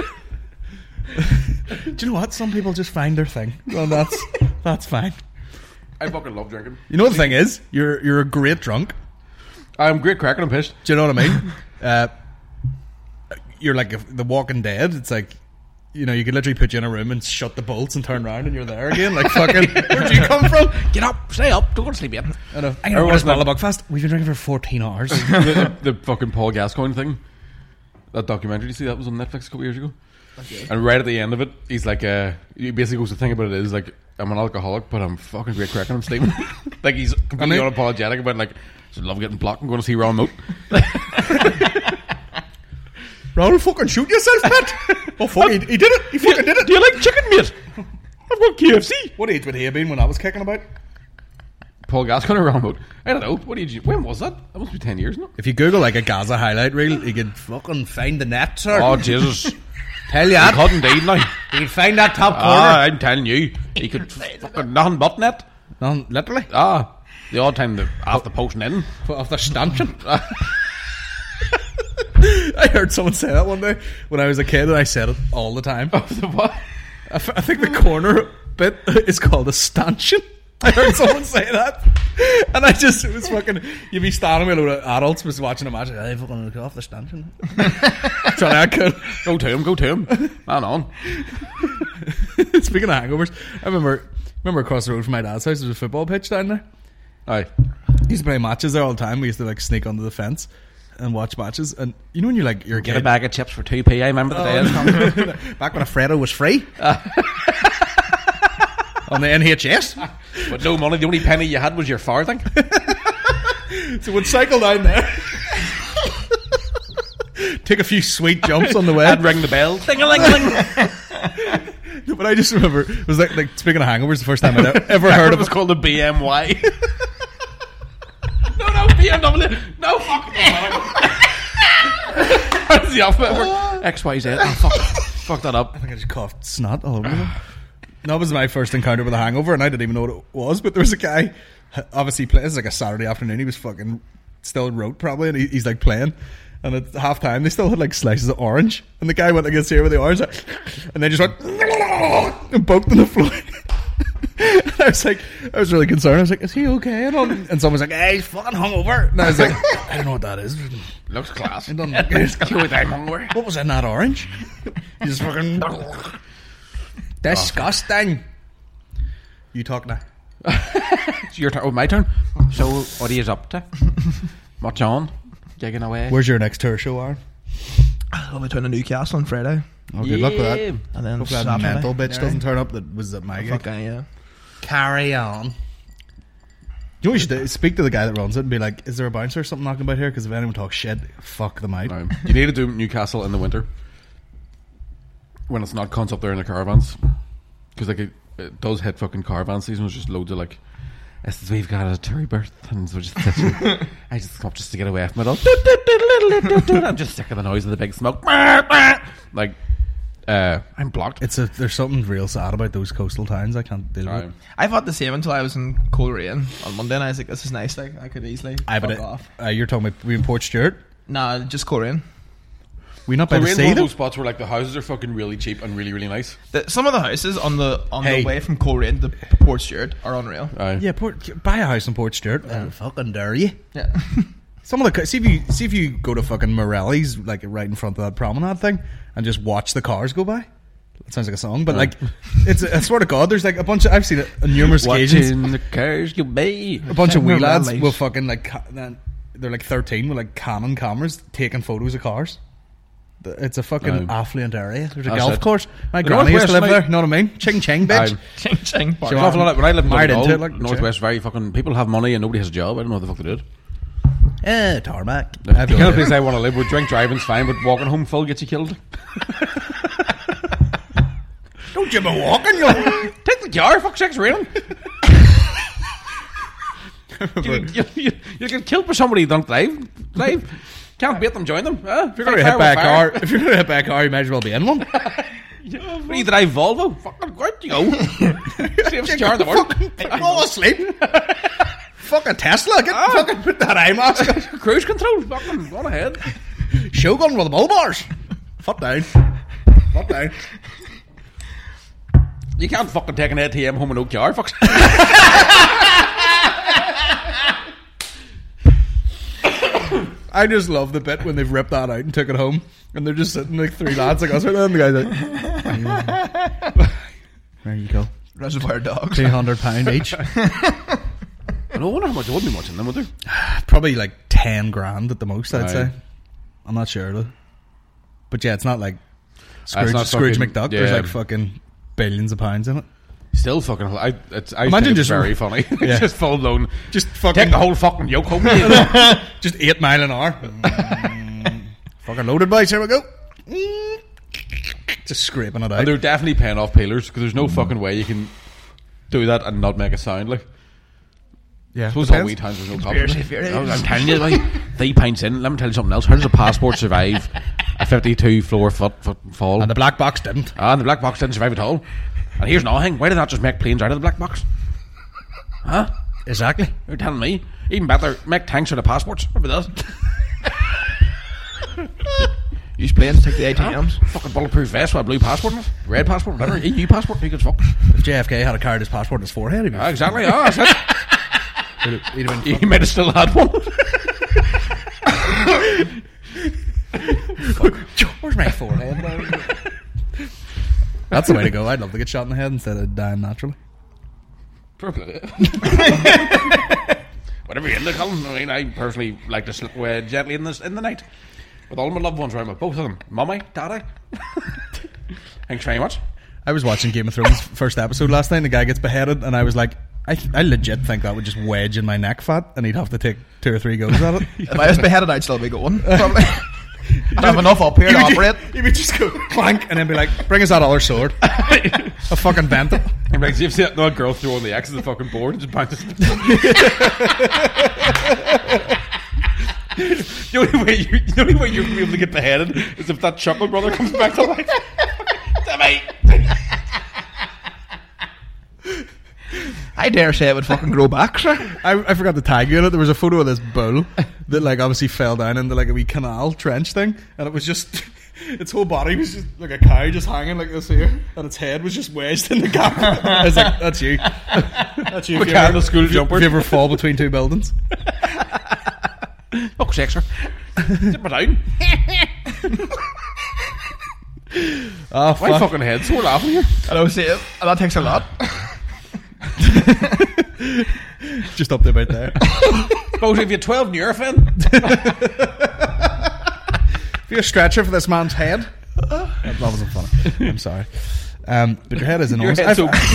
Do you know what? Some people just find their thing. Well, that's fine. I fucking love drinking. You know what the thing is? You're a great drunk. I'm great cracking and pissed. Do you know what I mean? You're like The Walking Dead. It's like, you know, you could literally put you in a room and shut the bolts and turn around and you're there again. Like fucking, where'd you come from? Get up, stay up, don't go to sleep yet. I know. I'm going to smell a Buckfast. We've been drinking for 14 hours. the fucking Paul Gascoigne thing. That documentary, you see that was on Netflix a couple years ago? Okay. And right at the end of it, he's like, he basically goes, the thing about it is, like, I'm an alcoholic, but I'm fucking great cracking and sleeping. Like, he's completely unapologetic about, like, I love getting blocked and going to see Ron Moat. Ron, fucking shoot yourself, Matt. Oh, fuck, he did it. He fucking did it. Do you like chicken, mate? I've got KFC. What age would he have been when I was kicking about? Paul Gascoigne or Ron Moat? I don't know. What age? When was that? That must be 10 years, no? If you Google, like, a Gaza highlight reel, you could fucking find the net, sir. Oh, Jesus. Tell you He that. could indeed now. You could find that top corner. I'm telling you. He could fucking nothing but net. No, literally. The odd time after posting in. Off the stanchion. I heard someone say that one day when I was a kid, and I said it all the time. The what? I think the corner bit is called a stanchion. I heard someone say that, and it was fucking. You'd be standing with a load of adults was watching a match. I fucking go off the stanchion. Trying I could Go to him. Man on. Speaking of hangovers, I remember across the road from my dad's house there's a football pitch down there. Aye. We used to play matches there all the time. We used to like sneak under the fence. and watch matches. And you know when you're like, you're a Get a kid, bag of chips for 2p. I remember the days. back when a Freddo was free on the NHS. With no money, the only penny you had was your farthing. So we'd cycle down there, take a few sweet jumps on the way. I'd ring the bell. Ding-a-ling-a-ling. But I just remember it was like speaking of hangovers, the first time I'd ever heard It of was it. called the BMY. No, BMW. No, fuck. That's the alphabet word. XYZ. Oh, fuck that up. I think I just coughed snot all over them. That was my first encounter with a hangover, and I didn't even know what it was. But there was a guy, obviously playing. It was like a Saturday afternoon. He was fucking still wrote probably, and he's like playing. And at half time, they still had like slices of orange, and the guy went against here with the orange, and they just went and poked on the floor. And I was really concerned. I was like, "Is he okay?" And someone was like, "Hey, he's fucking hungover." And I was like, "I don't know what that is." Looks class. It doesn't- What was in that orange? You just fucking disgusting. You talk now. It's your turn. Oh, my turn. So, what are you up to? What's on? Gigging away. Where's your next tour show, Aaron? I'll be turning to Newcastle on Friday. Oh, good luck with that. And then Hopefully that Saturday. mental bitch Yeah. doesn't turn up that was at my gig. Fucking, yeah. Carry on. You know what you should do? Speak to the guy that runs it and be like, is there a bouncer or something knocking about here? Because if anyone talks shit, fuck them out. You need to do Newcastle in the winter when it's not cunts up there in the caravans, because like it does hit fucking caravan season. It's just loads of like, we've got a Terry birth, and we're just I just come up just to get away from it all. I'm just sick of the noise of the big smoke. Like, I'm blocked. There's something real sad about those coastal towns. I can't deal with it. I thought the same until I was in Coleraine on Monday, and I was like, "This is nice. Like, I could easily fuck off." You're talking about we in Port Stewart? Nah, just Coleraine. We not by the We're in sea one of though? those spots where like the houses are fucking really cheap and really really nice. Some of the houses on the Hey. way from Coleraine to Port Stewart are unreal. Yeah, buy a house in Port Stewart. Fucking dare you? Yeah. Some of the see if you go to fucking Morelli's, like right in front of that promenade thing, and just watch the cars go by. It sounds like a song, but like I swear to God, there's like a bunch of, I've seen it on numerous occasions. Watching the cars go by. A bunch of wee lads Morelli's. will fucking like they're like 13 with like Canon cameras taking photos of cars. It's a fucking affluent area. There's a That's golf it. course. My The granny used to live Northwest, there. like- You know what I mean? Ching ching, bitch. Ching ching. Sure. An awful lot of- when I lived in Married into Donegal, it, like, Northwest, very fucking people have money and nobody has a job. I don't know what the fuck they did. Tarmac. The kind of place I want to live where drink driving's fine, but walking home full gets you killed. Don't you be walking, you. Take the car, fuck's sake's raining. You get killed by somebody who don't drive. Can't beat them, join them. If you're gonna hit by a car, you might as well be in one. When you drive Volvo, fucking great you go. Safest car in the world. Fall asleep. Fucking Tesla. Fucking put that eye mask on. Cruise control, fucking go ahead. Shogun with the bull bars. Fuck down. Fuck down. You can't fucking take an ATM home with no car, fuck's I just love the bit when they've ripped that out and took it home, and they're just sitting like three lads like us, and the guy's like, "There you go, Reservoir Dogs. £200 each." I don't wonder how much, there wouldn't be much in them, would there? Probably like 10 grand at the most, I'd Aye. say. I'm not sure though, but yeah, it's not like Scrooge, not Scrooge fucking- McDuck. There's yeah. like fucking billions of pounds in it. Still fucking, I Imagine think it's just- very funny. Yeah. It's just full blown. Just fucking Take the whole fucking yoke home. just 8 mile an hour. Fucking loaded boys, here we go. Just scraping it out. And they're definitely paying off peelers because there's no fucking way you can do that and not make a sound. Like, Yeah, I suppose depends. all wee times there's no Conspiracy coffee. theories. I'm telling you, like, 3 pints in. Let me tell you something else. How does a passport survive a 52 floor foot fall? And the black box didn't. And the black box didn't survive at all. And here's another thing. Why did not just make planes out of the black box? Huh? Exactly. You're telling me? Even better, make tanks out of passports. What about that? Use planes, take the ATMs. Fucking bulletproof vest with a blue passport in it. Red passport, whatever. EU passport, who gives a fuck? If JFK had carried his passport on his forehead, he'd be Exactly. Oh, that's it. he'd have been He might have still had one. Where's my forehead? That's the way to go. I'd love to get shot in the head instead of dying naturally. Probably. whatever you're into, Colin. I mean, I personally like to slip away gently in the night with all my loved ones around me, both of them, mummy, daddy. Thanks very much. I was watching Game of Thrones first episode last night, and the guy gets beheaded, and I was like, I legit think that would just wedge in my neck fat, and he'd have to take 2 or 3 goes at it. If I was beheaded, I'd still be going. Probably. I'd have enough up here to operate. You would just go clank, and then be like, bring us that other sword. I fucking bent it. I'm like, you've seen that girl throwing the X at the fucking board and just bounces. The only way you're going to be able to get beheaded is if that Chuckle brother comes back to life. Timmy! I dare say it would fucking grow back, sir. I forgot to tag you in it. There was a photo of this bull that like obviously fell down into like a wee canal trench thing, and it was just its whole body was just like a cow just hanging like this here, and its head was just wedged in the gap. I was like, that's you. That's you. Mechanical school jumper. If you ever fall between 2 buildings. Oh, sexer. Sit me down. Oh, fuck. My fucking head's sore laughing here. I don't see it. And that takes a lot. Just up to about there. But if you're 12 Nurofen. If you're a stretcher for this man's head. That wasn't funny. I'm sorry. But your head is enormous. Your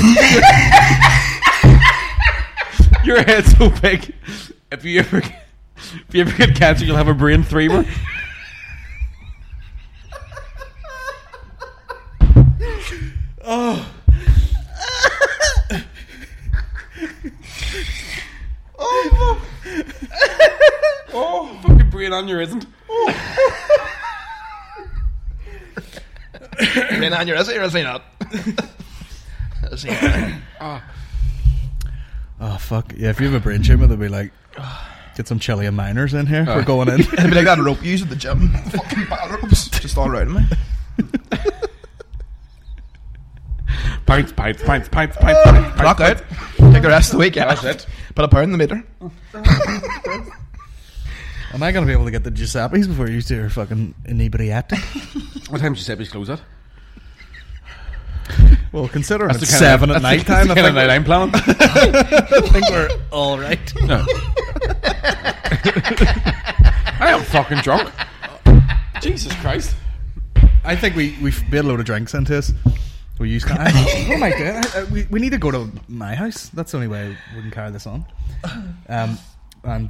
head's so big. If you ever get cancer, you'll have a brain three-mer. Oh. Oh, fucking brain aneurysm. Brain aneurysm, or is he not? Is he not? Oh, fuck. Yeah, if you have a brain tumor, they'll be like, get some Chilean miners in here. We're going in. It'd be like that rope you use at the gym. Fucking bad ropes. Just all around me. Pints. Clock out. Take the rest of the week, yeah. That's it. Put a pound in the meter. Am I going to be able to get the Giuseppe's before you two are fucking inebriated? What time Giuseppe's close at? Well, considering That's it's the kind 7 at night time, I think night I'm planning. I think we're all right. No. I am fucking drunk. Jesus Christ. I think we've made a load of drinks into us. We use what am I doing? We need to go to my house. That's the only way we can carry this on. And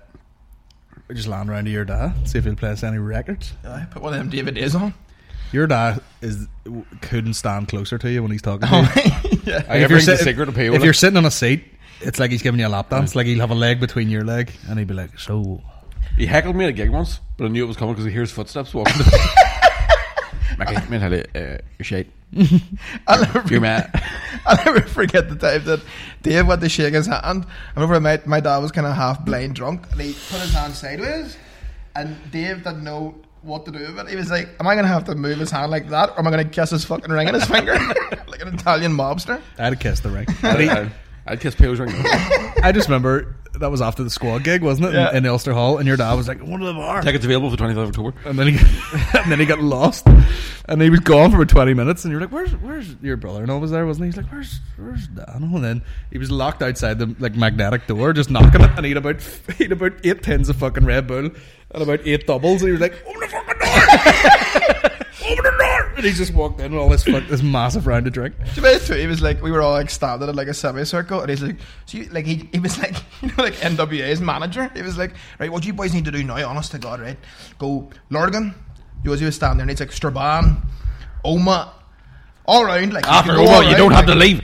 we just land around to your dad, see if he'll play us any records. I put one of them DVDs on. Your dad couldn't stand closer to you when he's talking to you. Yeah. I ever the secret appeal. If you're sitting on a seat, it's like he's giving you a lap dance. Like he'll have a leg between your leg, and he'd be like, "So." He heckled me at a gig once, but I knew it was coming because he hears footsteps walking. Mackie, me tell you, you're shite. I'll never forget the time that Dave went to shake his hand. I remember my dad was kind of half blind drunk, and he put his hand sideways, and Dave didn't know what to do with it. He was like, am I going to have to move his hand like that, or am I going to kiss his fucking ring in his finger like an Italian mobster? I'd have kissed the ring. I'd kiss Pio's ring. I just remember that was after the squad gig, wasn't it? Yeah. In Ulster Hall, and your dad was like, "One of the bar." Tickets available for 23rd of October. And then he got lost, and he was gone for about 20 minutes. And you're like, "Where's your brother?" Was there, wasn't he? He's like, "Where's Dano?" And then he was locked outside the like magnetic door, just knocking it, and he had about 8 tins of fucking Red Bull and about 8 doubles. And he was like, "Open the fucking door! Open the door!" And he just walked in with all this massive round of drink. To be honest, he was like, we were all like standing in like a semicircle, and he's like, so you, like he was like, you know, like NWA's manager. He was like, right, what you boys need to do now, honest to God, right? Go Lurgan. He was standing there, and he's like Strabane, Oma, all around. Like after Oma, you don't have to leave.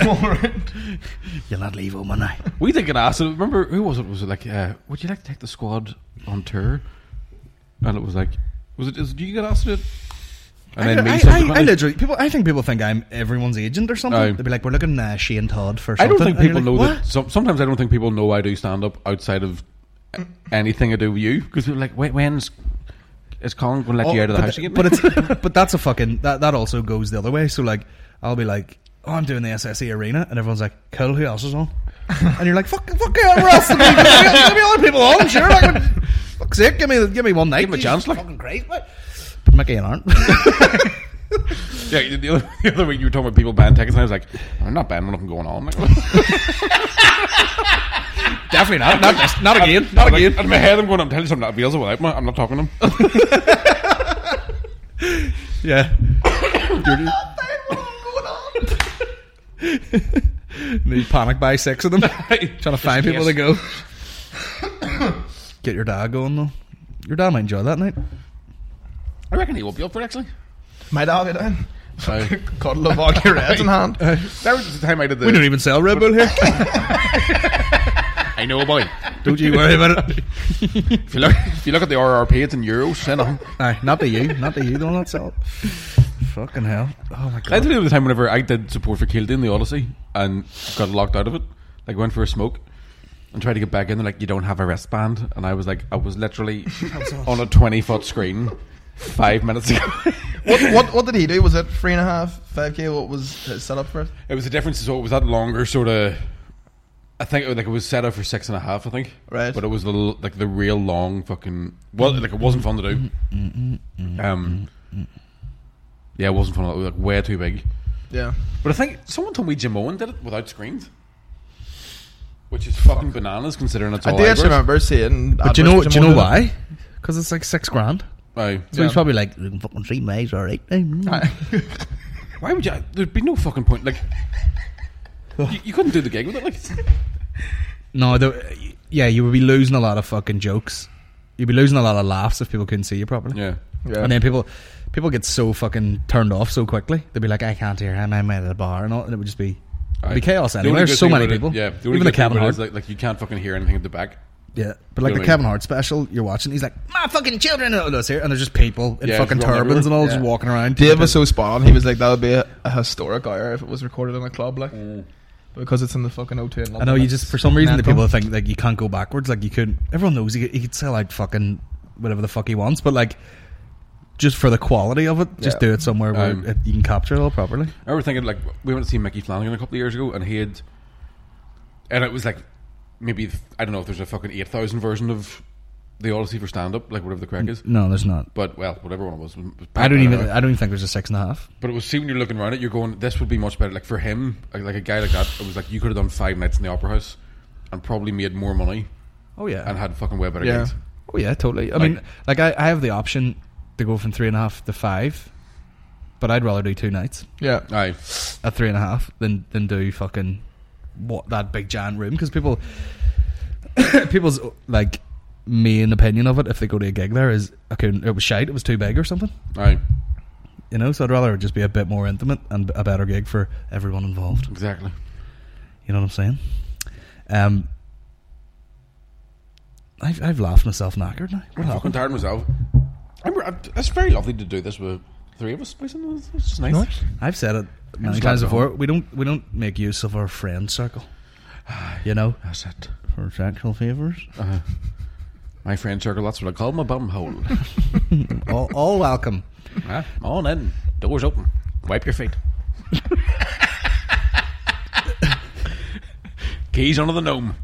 You'll not leave Oma now. We did get asked. Remember who was it? Was it like, would you like to take the squad on tour? And it was like, did you get asked to do it? And then I literally, I think people think I'm everyone's agent or something. They'd be like, we're looking Shane Todd for something. I don't think people know like, that. Sometimes I don't think people know I do stand up outside of anything I do with you, because we're like, when's is Colin going to let you out of the house again? But that's a fucking that also goes the other way. So like, I'll be like, oh, I'm doing the SSE Arena, and everyone's like, cool, who else is on? And you're like, fuck whoever else to be. There'll be other people on, sure. Like, fuck's sake, give me one night. Give me a chance, like fucking great. Like. But Mickey and aren't. Yeah, the other week you were talking about people buying tickets, and I was like, I'm not buying nothing going on. Like, Definitely not. Not this. Not again. Not Like, again. in my head, I'm going, I'm telling you something that feels without me. I'm not talking to him. Yeah. You panic buy 6 of them. Trying to find people to go. Get your dad going though. Your dad might enjoy that night. I reckon he will be up for it, actually. My dog it down. Aye. Cuddle of vodka Reds in hand. That was the time I did the... We don't even sell Red Bull here. I know, boy. Don't you worry about it. If you look at the RRP, it's in euros. Say nothing. Aye, not to you. Not to you. Don't not sell it. Fucking hell. Oh my I god. did it the time whenever I did support for Kilday in the Odyssey and got locked out of it. Like, went for a smoke and tried to get back in. They're like, you don't have a wristband. And I was like, I was literally on a 20-foot screen 5 minutes ago. What did he do? Was it 3.5, 5k? What was his setup for it? It was a difference. So it was that longer sort of... I think it was set up for 6.5, I think. Right. But it was the real long fucking... Well, like, it wasn't fun to do. Yeah, it wasn't fun. It was like way too big. Yeah. But I think someone told me Jim Owen did it without screens, which is fucking bananas considering it's all I do actually eyebrows. remember seeing. But do you know why? Because it's like $6,000. Aye. So he's probably like, fucking 3 Mays, alright. Why would you? There'd be no fucking point. Like, you couldn't do the gig with it. Like, No, yeah, you would be losing a lot of fucking jokes. You'd be losing a lot of laughs if people couldn't see you properly. yeah. Yeah. And then people get so fucking turned off so quickly. They'd be like, I can't hear him, I'm at the bar and all, and it would just be it'd be chaos The anyway. only There's good so thing many about it- people. Yeah. The only Even the good thing Kevin about it Hart. is like you can't fucking hear anything at the back. Yeah. But like You know the what I Kevin mean? Hart special, you're watching, he's like, my fucking children are here, and there's just people in Yeah, fucking just running turbans and all everywhere. just Yeah. walking around. Dave was so spot on. He was like, that would be a historic hour if it was recorded in a club, like, because it's in the fucking O2 in London. I know you It's just, for some reason, the mental. people think like you can't go backwards. Like you could, everyone knows he could sell out fucking whatever the fuck he wants, but like, just for the quality of it, just Yeah. do it somewhere where you can capture it all properly. I remember thinking, like, we went to see Mickey Flanagan a couple of years ago, and and it was like, maybe, I don't know if there's a fucking 8,000 version of the Odyssey for stand-up, like whatever the crack is. No, there's not. But, well, whatever one it was. I don't even think there's a 6.5. But it was, see, when you're looking around it, you're going, this would be much better. Like, for him, like a guy like that, it was like, you could have done 5 nights in the Opera House and probably made more money Oh yeah. and had fucking way better Yeah. gigs. Oh yeah, totally. I mean, like I have the option to go from 3.5 to 5, but I'd rather do 2 nights Yeah. Aye. at 3.5 than do fucking that big giant room, because people's like main opinion of it if they go to a gig there is, okay, it was shite, it was too big or something, Aye. you know. So I'd rather it just be a bit more intimate and a better gig for everyone involved. Exactly. You know what I'm saying? I've laughed myself knackered now. What I'm fucking happened? tired myself. It's very lovely to do this with 3 of us. It's just nice. Nice. I've said it many just times glad to before. We don't make use of our friend circle. You know, That's it. for sexual favors. My friend circle, that's what I call my bum hole. all welcome. On in. Doors open. Wipe your feet. Keys under the gnome.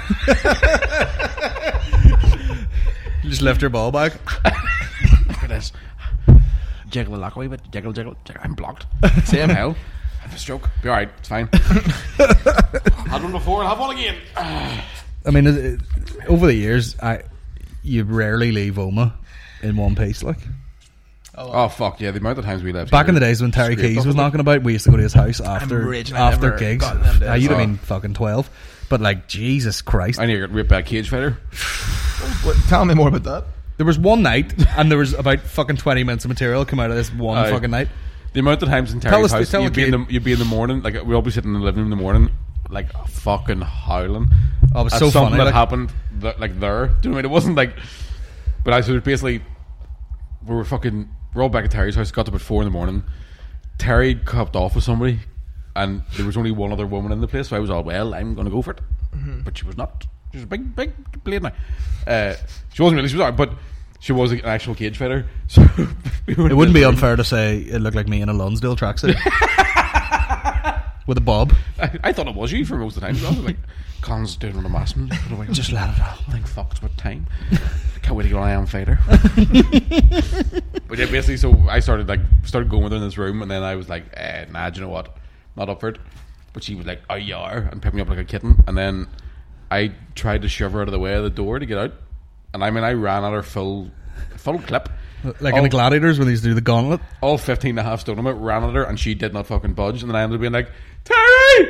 You just left your ball back. Look at this. Jiggle the lock a wee bit. Jiggle, jiggle. I'm blocked. Same. Hell. I have a stroke. Be alright. It's fine. Had one before. I'll have one again. I mean, over the years, you rarely leave Oma in one piece. Like Oh, fuck. Yeah, the amount of times we left. back in the days when Terry Scraped Keys off was of it. knocking about, we used to go to his house after raging I never gigs. got them days. You'd have Oh. been fucking 12, but like Jesus Christ. I nearly got ripped by a cage fighter. Tell me more about that. There was one night, and there was about fucking 20 minutes of material come out of this one Aye. fucking night. The amount of times in Tell Terry's us- house, tell you'd the be in the morning, like we'd all be sitting in the living room in the morning, like fucking howling. Oh, it was at so something funny, that like- happened, like there. Do you know what I mean? It wasn't like, but I was basically, we're all back at Terry's house. Got to about 4 a.m. Terry copped off with somebody, and there was only one other woman in the place. So I was all, well, I'm going to go for it, but she was not. She was a big blade now. She wasn't really. She was alright, but she was an actual cage fighter. So It wouldn't be unfair to say it looked like me in a Lonsdale tracksuit with a bob. I thought it was you for most of the time. I was like, Colin's doing the mask. Just let it out. I think fuck, it's about time. Can't wait to get on Iron Fighter. But yeah, basically, so I started going with her in this room, and then I was like, nah, do you know what? Not up for it. But she was like, oh, you are, and picked me up like a kitten. And then I tried to shove her out of the way of the door to get out, and I ran at her full clip. Like in the Gladiators when they used to do the gauntlet. All 15 and a half stone of it, ran at her, and she did not fucking budge. And then I ended up being like, Terry!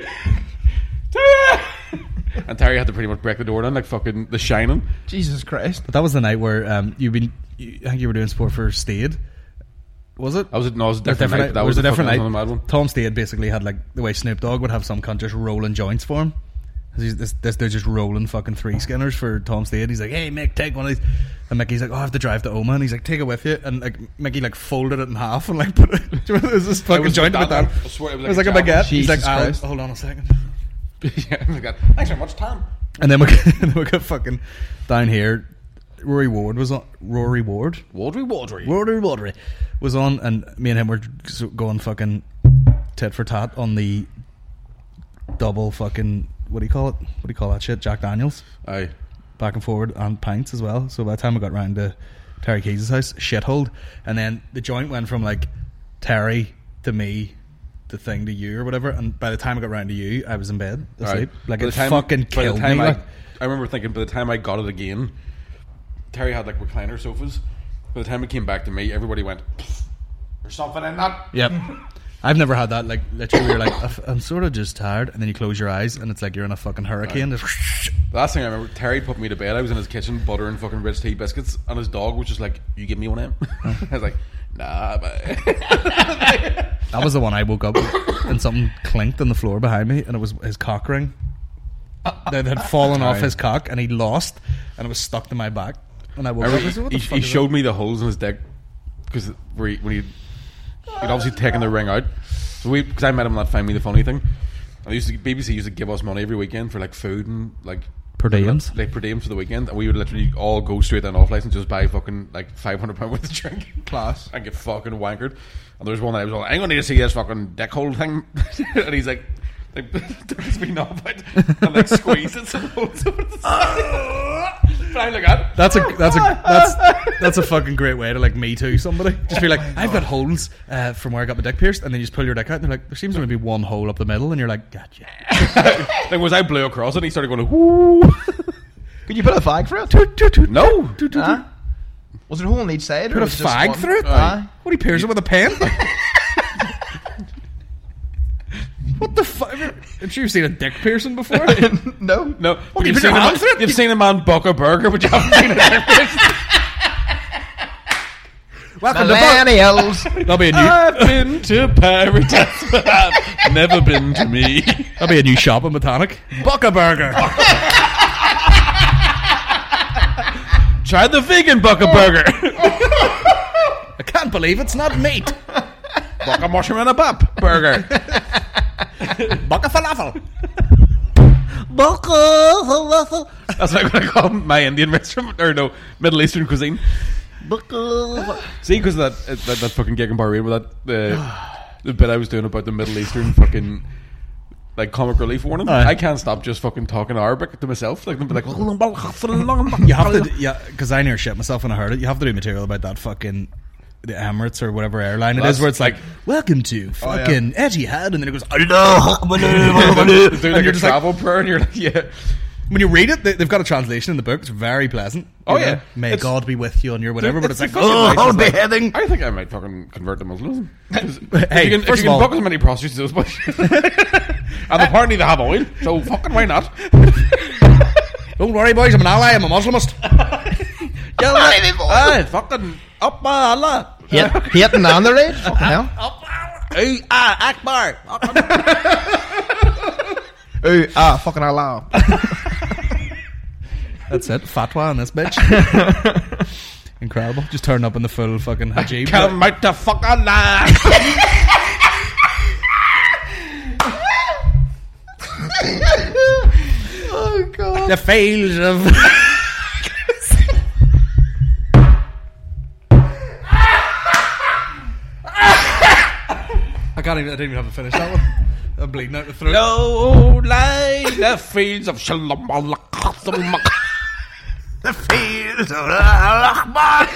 And Terry had to pretty much break the door down like fucking The Shining. Jesus Christ. But that was the night where I think you were doing sport for Stade. Was it? It was a different night. That was a different night. Night. Tom Stade basically had like the way Snoop Dogg would have some cunt just rolling joints for him. This dude's just rolling fucking 3 skinners for Tom Stade. He's like, hey Mick, take one of these. And Mickey's like, oh, I have to drive to Oma. And he's like, take it with you. And like Mickey like folded it in half and like put it. There's this fucking joint with that. It was like a baguette. He's like, hold on a second. Yeah, oh my God. Thanks very much, Tom. And then we got fucking down here. Rory Ward was on. Rory Ward was on, and me and him were going fucking tit for tat on the double fucking, what do you call it? What do you call that shit? Jack Daniels. Aye. Back and forward, and pints as well. So by the time we got round to Terry Keys' house, shitholed. And then the joint went from like Terry to me, the thing to you or whatever. And by the time I got round to you, I was in bed asleep. Right. Like it fucking killed me. I remember thinking by the time I got it again, Terry had like recliner sofas. By the time it came back to me, everybody went, there's something in that. Yep. I've never had that. Like literally, you're like, I'm sort of just tired, and then you close your eyes, and it's like you're in a fucking hurricane. Right. The last thing I remember, Terry put me to bed. I was in his kitchen buttering fucking Ritz tea biscuits, and his dog was just like, "You give me one of them." I was like, "Nah." But that was the one I woke up and something clinked on the floor behind me, and it was his cock ring that had fallen off his cock, and he lost, and it was stuck to my back. And I woke up. He showed me the holes in his dick because when he'd obviously taken the ring out. So because I met him that Find Me the Funny thing. And BBC used to give us money every weekend for like food and like per diems. Like per diems for the weekend, and we would literally all go straight down off license and just buy fucking like £500 worth of drink. Class. And get fucking wankered. And there was one that I was like, I'm gonna need to see this fucking dick hole thing. And he's like turns me knob out and like squeezes and holds over the side. I'm like, that's a fucking great way to like Me Too somebody. Just be like, I've got holes from where I got my dick pierced, and then you just pull your dick out and they're like, there seems to be one hole up the middle, and you're like, gotcha. Then was I blew across it and he started going whoo. Could you put a fag through it? No. Was there a hole on each side? Put a fag through it? What do you pierce it with a pen? What the fuck? I'm sure you've seen a dick piercing before. No. What, you've seen a man buck a burger, but you haven't seen a dick piercing. Welcome millennials. That'll be a new. I've been to paradise, but I've never been to me. That'll be a new shop in Botanic. Buck a burger. Try the vegan buck a burger. I can't believe it's not meat. Buck a mushroom and a bap burger. Buck a falafel. That's what I'm going to call my Indian restaurant, or no, Middle Eastern cuisine. See, because of that fucking gig in Bahrain with that the bit I was doing about the Middle Eastern fucking like comic relief warning. I can't stop just fucking talking Arabic to myself. Like, you have to, yeah, because I near shit myself when I heard it. You have to do material about that fucking the Emirates or whatever airline it is, where it's like, welcome to fucking Etihad, and then it goes, do like a travel prayer, and you're like, yeah. When you read it, they've got a translation in the book. It's very pleasant. Oh yeah, may God be with you on your whatever. But it's like, oh, beheading. I think I might fucking convert to Muslim. Hey, if you can book as many prostitutes as possible, and apparently they have oil, so fucking why not? Don't worry, boys. I'm an ally. I'm a Muslimist. Fucking up my Allah. Hitting on the rate. Fucking hell. Akbar. Fucking Allah. That's it. Fatwa on this bitch. Incredible. Just turn up in the full fucking hijab. Come out to fuck Allah. Oh God. The fails of. I didn't even have to finish that one. I'm bleeding out the throat. No lie, the fields of Shalom Allah. The fields of Allah.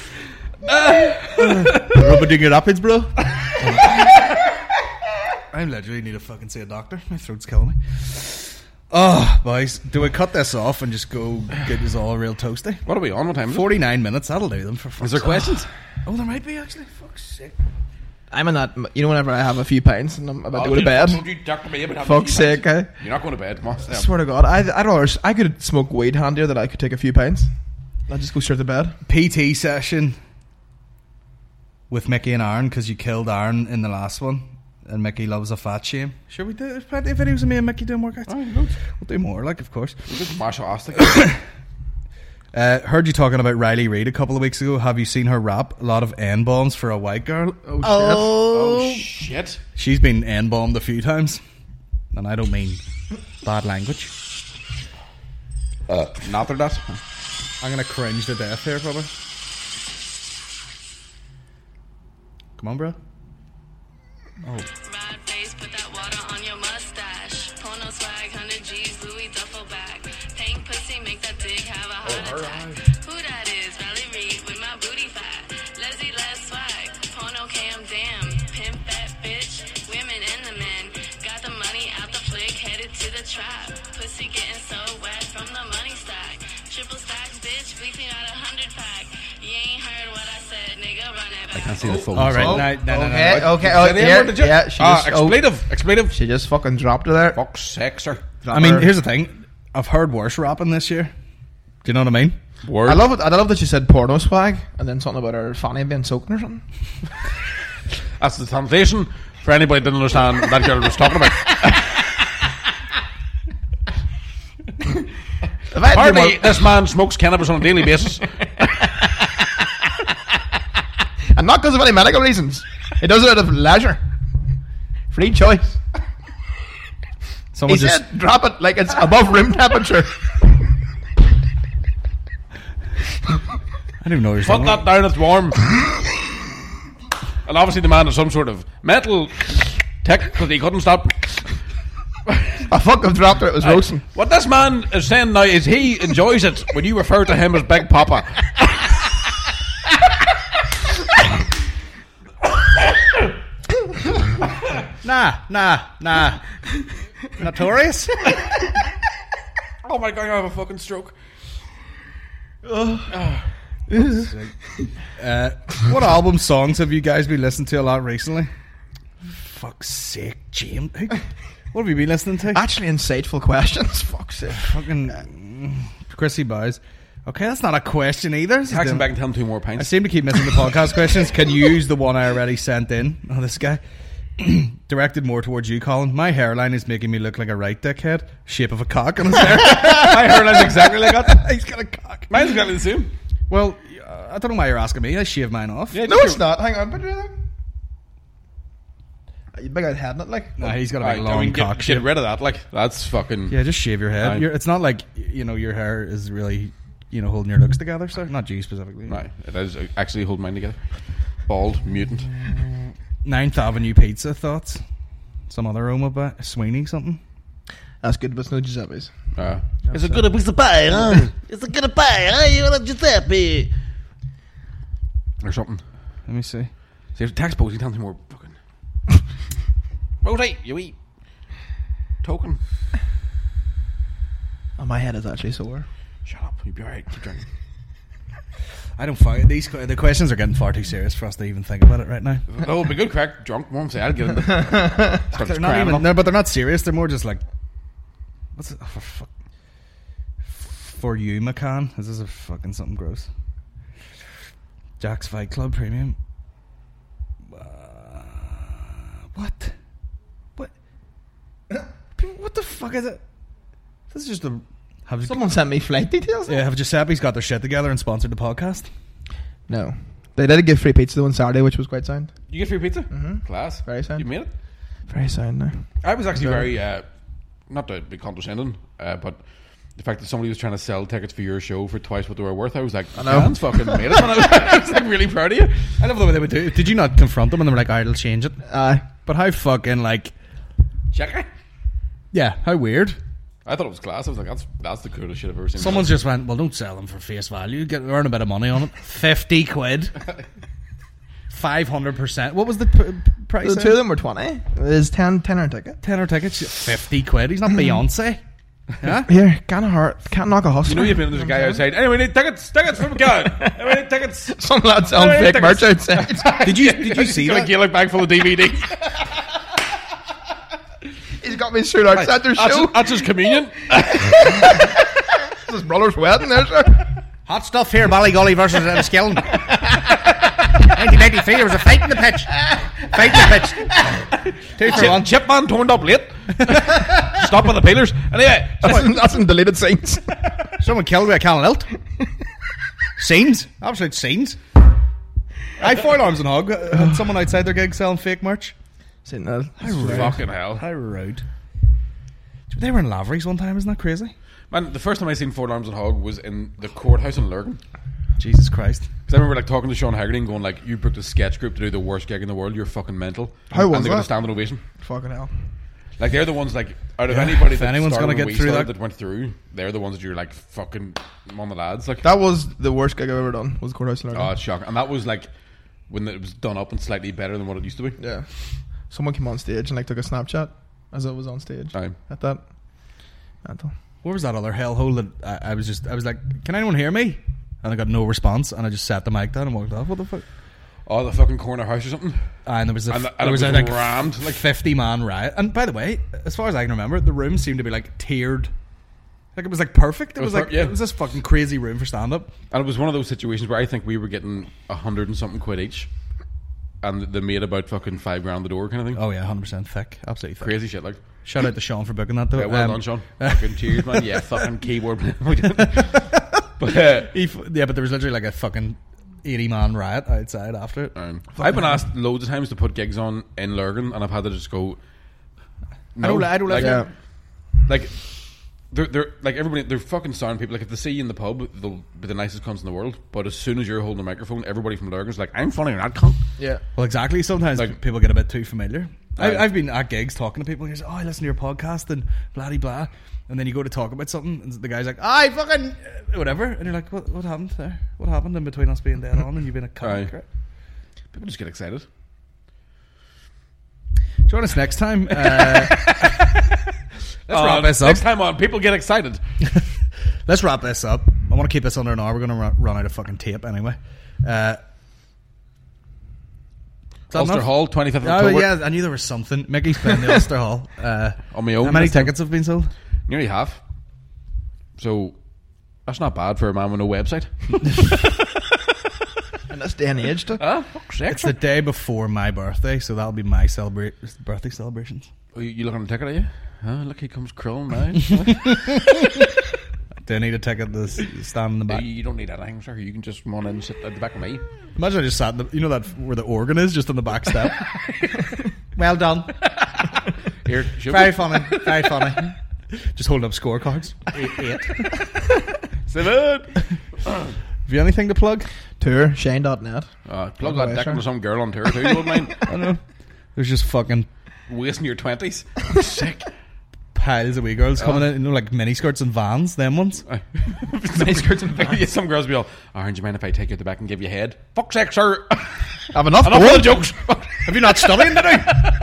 Rubbing your rapids, bro. I literally need to fucking see a doctor. My throat's killing me. Oh, boys, do we cut this off and just go get us all real toasty? What are we on? What time is it? 49 minutes, that'll do them for fuck's Is there sake. questions? Oh, there might be actually. Fuck's sake. I'm in that. You know, whenever I have a few pints and I'm about to go to bed. Fuck's sake, eh? You're not going to bed, come on. I swear to God, I could smoke weed handier than I could take a few pints. I'd just go straight to bed. PT session with Mickey and Aaron because you killed Aaron in the last one, and Mickey loves a fat shame. Sure, we do. There's plenty of videos of me and Mickey doing workouts. Oh, we'll do more, like, of course. We'll just mash ass. Heard you talking about Riley Reid a couple of weeks ago. Have you seen her rap a lot of N-bombs for a white girl? Oh shit. She's been N-bombed a few times, and I don't mean bad language. Not that. I'm gonna cringe to death here, brother. Come on, bro. Oh. Ride face, put that water on your mustache. Porno swag, 100 G's, Louis duffel bag. Pink pussy, make that dick have a heart attack. Who that is? Riley Reid with my booty fat. Leslie Les swag, porno cam, damn. Pimp that bitch, women and the men. Got the money out the flick, headed to the trap. Pussy getting so wet from the money stack. Triple stacks, bitch, bleeping out 100-pack. You ain't heard what I said, nigga, run it back. I can't see the full. All right, no. Okay. Oh, yeah. She just, Expletive. she just fucking dropped her there. Fuck's sake, sir. I mean, here's the thing. I've heard worse rapping this year. Do you know what I mean? Word. I love it. I love that she said porno swag and then something about her fanny being soaking or something. That's the translation for anybody that didn't understand what that girl was talking about. Apparently, this man smokes cannabis on a daily basis. And not because of any medical reasons. He does it out of leisure. Free choice. Someone He just said drop it like it's above room temperature. I don't even know what you're Put saying. that down, it's warm. And obviously the man has some sort of mental tick because he couldn't stop. I fucking dropped her. It was roasting. What this man is saying now is he enjoys it when you refer to him as Big Papa. Nah. Notorious? Oh my god, I have a fucking stroke. What album songs have you guys been listening to a lot recently? Fuck's sake, James. What have you been listening to? Actually, insightful questions. Fuck's sake. Fucking Chrissy Bows. Okay, that's not a question either. Text him back and tell him 2 more I pints. seem to keep missing the podcast questions. Can you use the one I already sent in? Oh, this guy. Directed more towards you, Colin. My hairline is making me look like a right dickhead. Shape of a cock on his hair. My hairline's exactly like that. He's got a cock. Mine's exactly the same. Well, I don't know why you're asking me. I shaved mine off. Yeah, No, it's not. Hang on. Put it there. You big out head in it, like. Nah, he's got a Right, big long cock. get rid of that. Like that's fucking. Yeah, just shave your head. Right. It's not like, your hair is really, holding your looks together. So not G specifically. Right, it is actually hold mine together. Bald, mutant. 9th Avenue Pizza thoughts. Some other Roma Sweeney something. That's good, but it's no Giuseppe's. It's a good piece of pie, huh? It's a good pie, huh? You want a Giuseppe? Or something. Let me see. See, if the tax posting, tell me more fucking. Rosie, you eat. Token. Oh, my head is actually sore. Shut up, you'll be alright. Keep drinking. I don't find the questions are getting far too serious for us to even think about it right now. That would be good crack. Drunk, won't say I'll get in the. They're not even. No, but they're not serious. They're more just like, what's it? Oh, for fuck. For you, McCann. This is a fucking something gross. Jack's Fight Club Premium. What? What the fuck is it? This is just a. Someone sent me flight details. Yeah, have Giuseppe's got their shit together and sponsored the podcast? No. They did give free pizza though on Saturday, which was quite sound. You get free pizza? Mm-hmm. Class. Very sound. You made it? Very sound now. I was actually very, not to be condescending, but the fact that somebody was trying to sell tickets for your show for twice what they were worth, I was like, I know. Fans fucking made it. And I was like really proud of you. I love the way they would do it. Did you not confront them and they were like, alright, I'll change it? But how fucking like... Check it. Yeah, how weird. I thought it was class. I was like, that's the coolest shit I've ever seen. Someone's just went, well, don't sell them for face value. Earn a bit of money on it. 50 quid. 500%. What was the price? The two of them were 20. It was 10 a ticket. 10 tickets. 50 quid. He's not Beyonce. Huh? Here, can't knock a hustler. You know you've been there's a guy outside. Anyway, we need tickets from McCann. Anyway, we need tickets. Some lads selling Anyway, fake tickets. merch outside. Did you see Got a that? Gaelic bag full of DVDs. He's got me straight outside their show. That's his communion. His brother's wedding there, sir. Hot stuff here, Ballygolly versus Enniskillen. 1993, there was a fight in the pitch. 2 for 1. Chipman turned up late. Stop with the peelers. Anyway, That's in deleted scenes. Someone killed me at Callan-Ilt. Scenes. Absolute scenes. I Four Arms and Hog had someone outside their gig selling fake merch. Sentinel. fucking hell. How rude. They were in Lavery's one time, isn't that crazy? Man, the first time I seen Four Arms and Hog was in the courthouse in Lurgan. Jesus Christ. Because I remember like talking to Sean Haggerty and going like, you booked a sketch group to do the worst gig in the world, you're fucking mental. How was and they got a that? standing ovation. Fucking hell. Like they're the ones like out of anybody if that anyone's started gonna when get we through started that- went through, they're the ones that you're like fucking on the lads. Like That was the worst gig I've ever done. Was Courthouse in oh, Lurgan. it's shocking. And that was like when it was done up and slightly better than what it used to be. Yeah. Someone came on stage and like took a Snapchat as I was on stage. Aye. At that. Mental. Where was that other hellhole that I was like, can anyone hear me? And I got no response, and I just sat the mic down and walked off. What the fuck? Oh, the fucking corner house or something. And there was And there it was was a like rammed, like 50-man riot. And by the way, as far as I can remember, the room seemed to be like tiered. Like it was like perfect. It was like yeah. it was this fucking crazy room for stand up. And it was one of those situations where I think we were getting 100 and something quid each, and they made about fucking $5,000 the door kind of thing. Oh yeah, 100% thick, absolutely thick. Crazy shit, like. Shout out to Sean for booking that though. Yeah, well done, Sean. Fucking cheers, man. Yeah, fucking keyboard. But Yeah, but there was literally like a fucking 80-man riot outside after it. I've been asked loads of times to put gigs on in Lurgan, and I've had to just go. I don't like like, it. like they're like everybody. They're fucking sound people. Like if they see you in the pub, they'll be the nicest cunts in the world. But as soon as you're holding a microphone, everybody from Lurgan's like, "I'm funny, you're not cunt." Yeah. Well, exactly. Sometimes Like- people get a bit too familiar. Aye. I've been at gigs talking to people and you're like, oh, I listen to your podcast and blah de blah. And then you go to talk about something and the guy's like, I fucking whatever. And you're like, what happened there? What happened in between us being dead on and you being a cunt? Aye. People just get excited. Join us next time. Let's wrap this up. Next time on, people get excited. Let's wrap this up. I want to keep this under an hour. We're going to run out of fucking tape anyway. Ulster Hall, 25th of Oh October. yeah, I knew there was something. Mickey's playing the Ulster Hall. On my own. How many this time. tickets have been sold? Nearly half. So that's not bad for a man with no website. In this day and age, too. Fuck's sake. It's the day before my birthday, so that'll be my birthday celebrations. Oh, you looking at the ticket, are you? Look, he comes crawling now. Do I need a ticket to stand in the back? You don't need anything, sir. You can just come on in and sit at the back of me. Imagine I just sat in the, you know that where the organ is, just on the back step. Well done. Here, shoot Very me. funny. Very funny. Just holding up scorecards. 8. Salute. Have you anything to plug? Tour, Shane.net. Plug that dick into some girl on tour too, you wouldn't mind. I don't know. There's just fucking Wasting your 20s. Sick. piles of wee girls coming in, you know, like mini skirts and Vans, them ones. Mini skirts and yeah, some girls be all, Orange, you mind if I take you at the back and give you a head? Fuck's sake, sir. Have enough Enough of the jokes. Have you not studying today?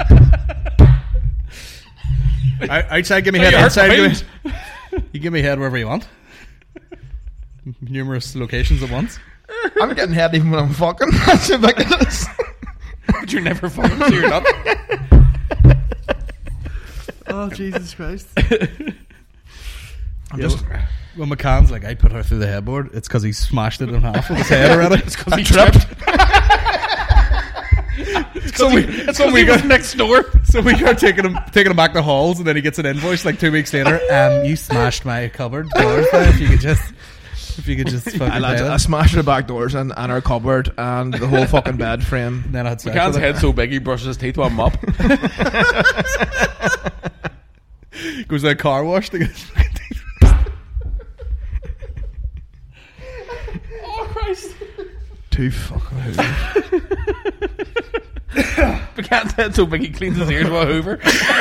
Outside, give me head. You hurt Inside, my give me, feelings. you give me head wherever you want. Numerous locations at once. I'm getting head even when I'm fucking. That's ridiculous. But you're never fucking, so you're not. Oh, Jesus Christ. I'm just. When McCann's like, I put her through the headboard, it's because he smashed it in half with his head already. It's because he tripped. So we got got next door. So we got taking him back to halls, and then he gets an invoice like 2 weeks later. You smashed my cupboard doors. If you could just fucking I smashed the back doors and our cupboard and the whole fucking bed frame. then I had sex McCann's with her. head so big he brushes his teeth with a mop. Goes to a car wash to get his fucking teeth. Oh Christ! Too fucking hoovers. McCann's head so big he cleans his ears with a Hoover.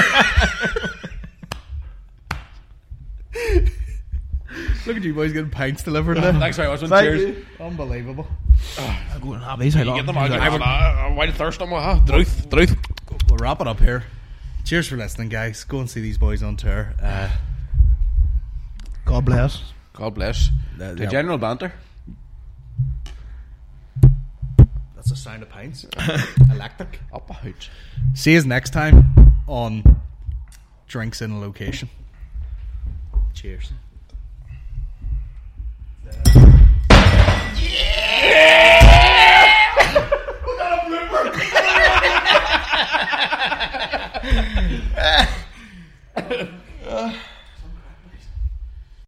Look at you boys getting pints delivered there. Thanks very much, man. Thank Cheers. you. Unbelievable. I'm going to have these. How You long? get them out. I'm white thirst. I'm truth. We'll wrap it up here. Cheers for listening, guys. Go and see these boys on tour. God bless. God bless. To yeah. General Banter. That's the sound of pints. Electric. Up a hoot. See us next time on Drinks in a Location. Cheers. Yeah!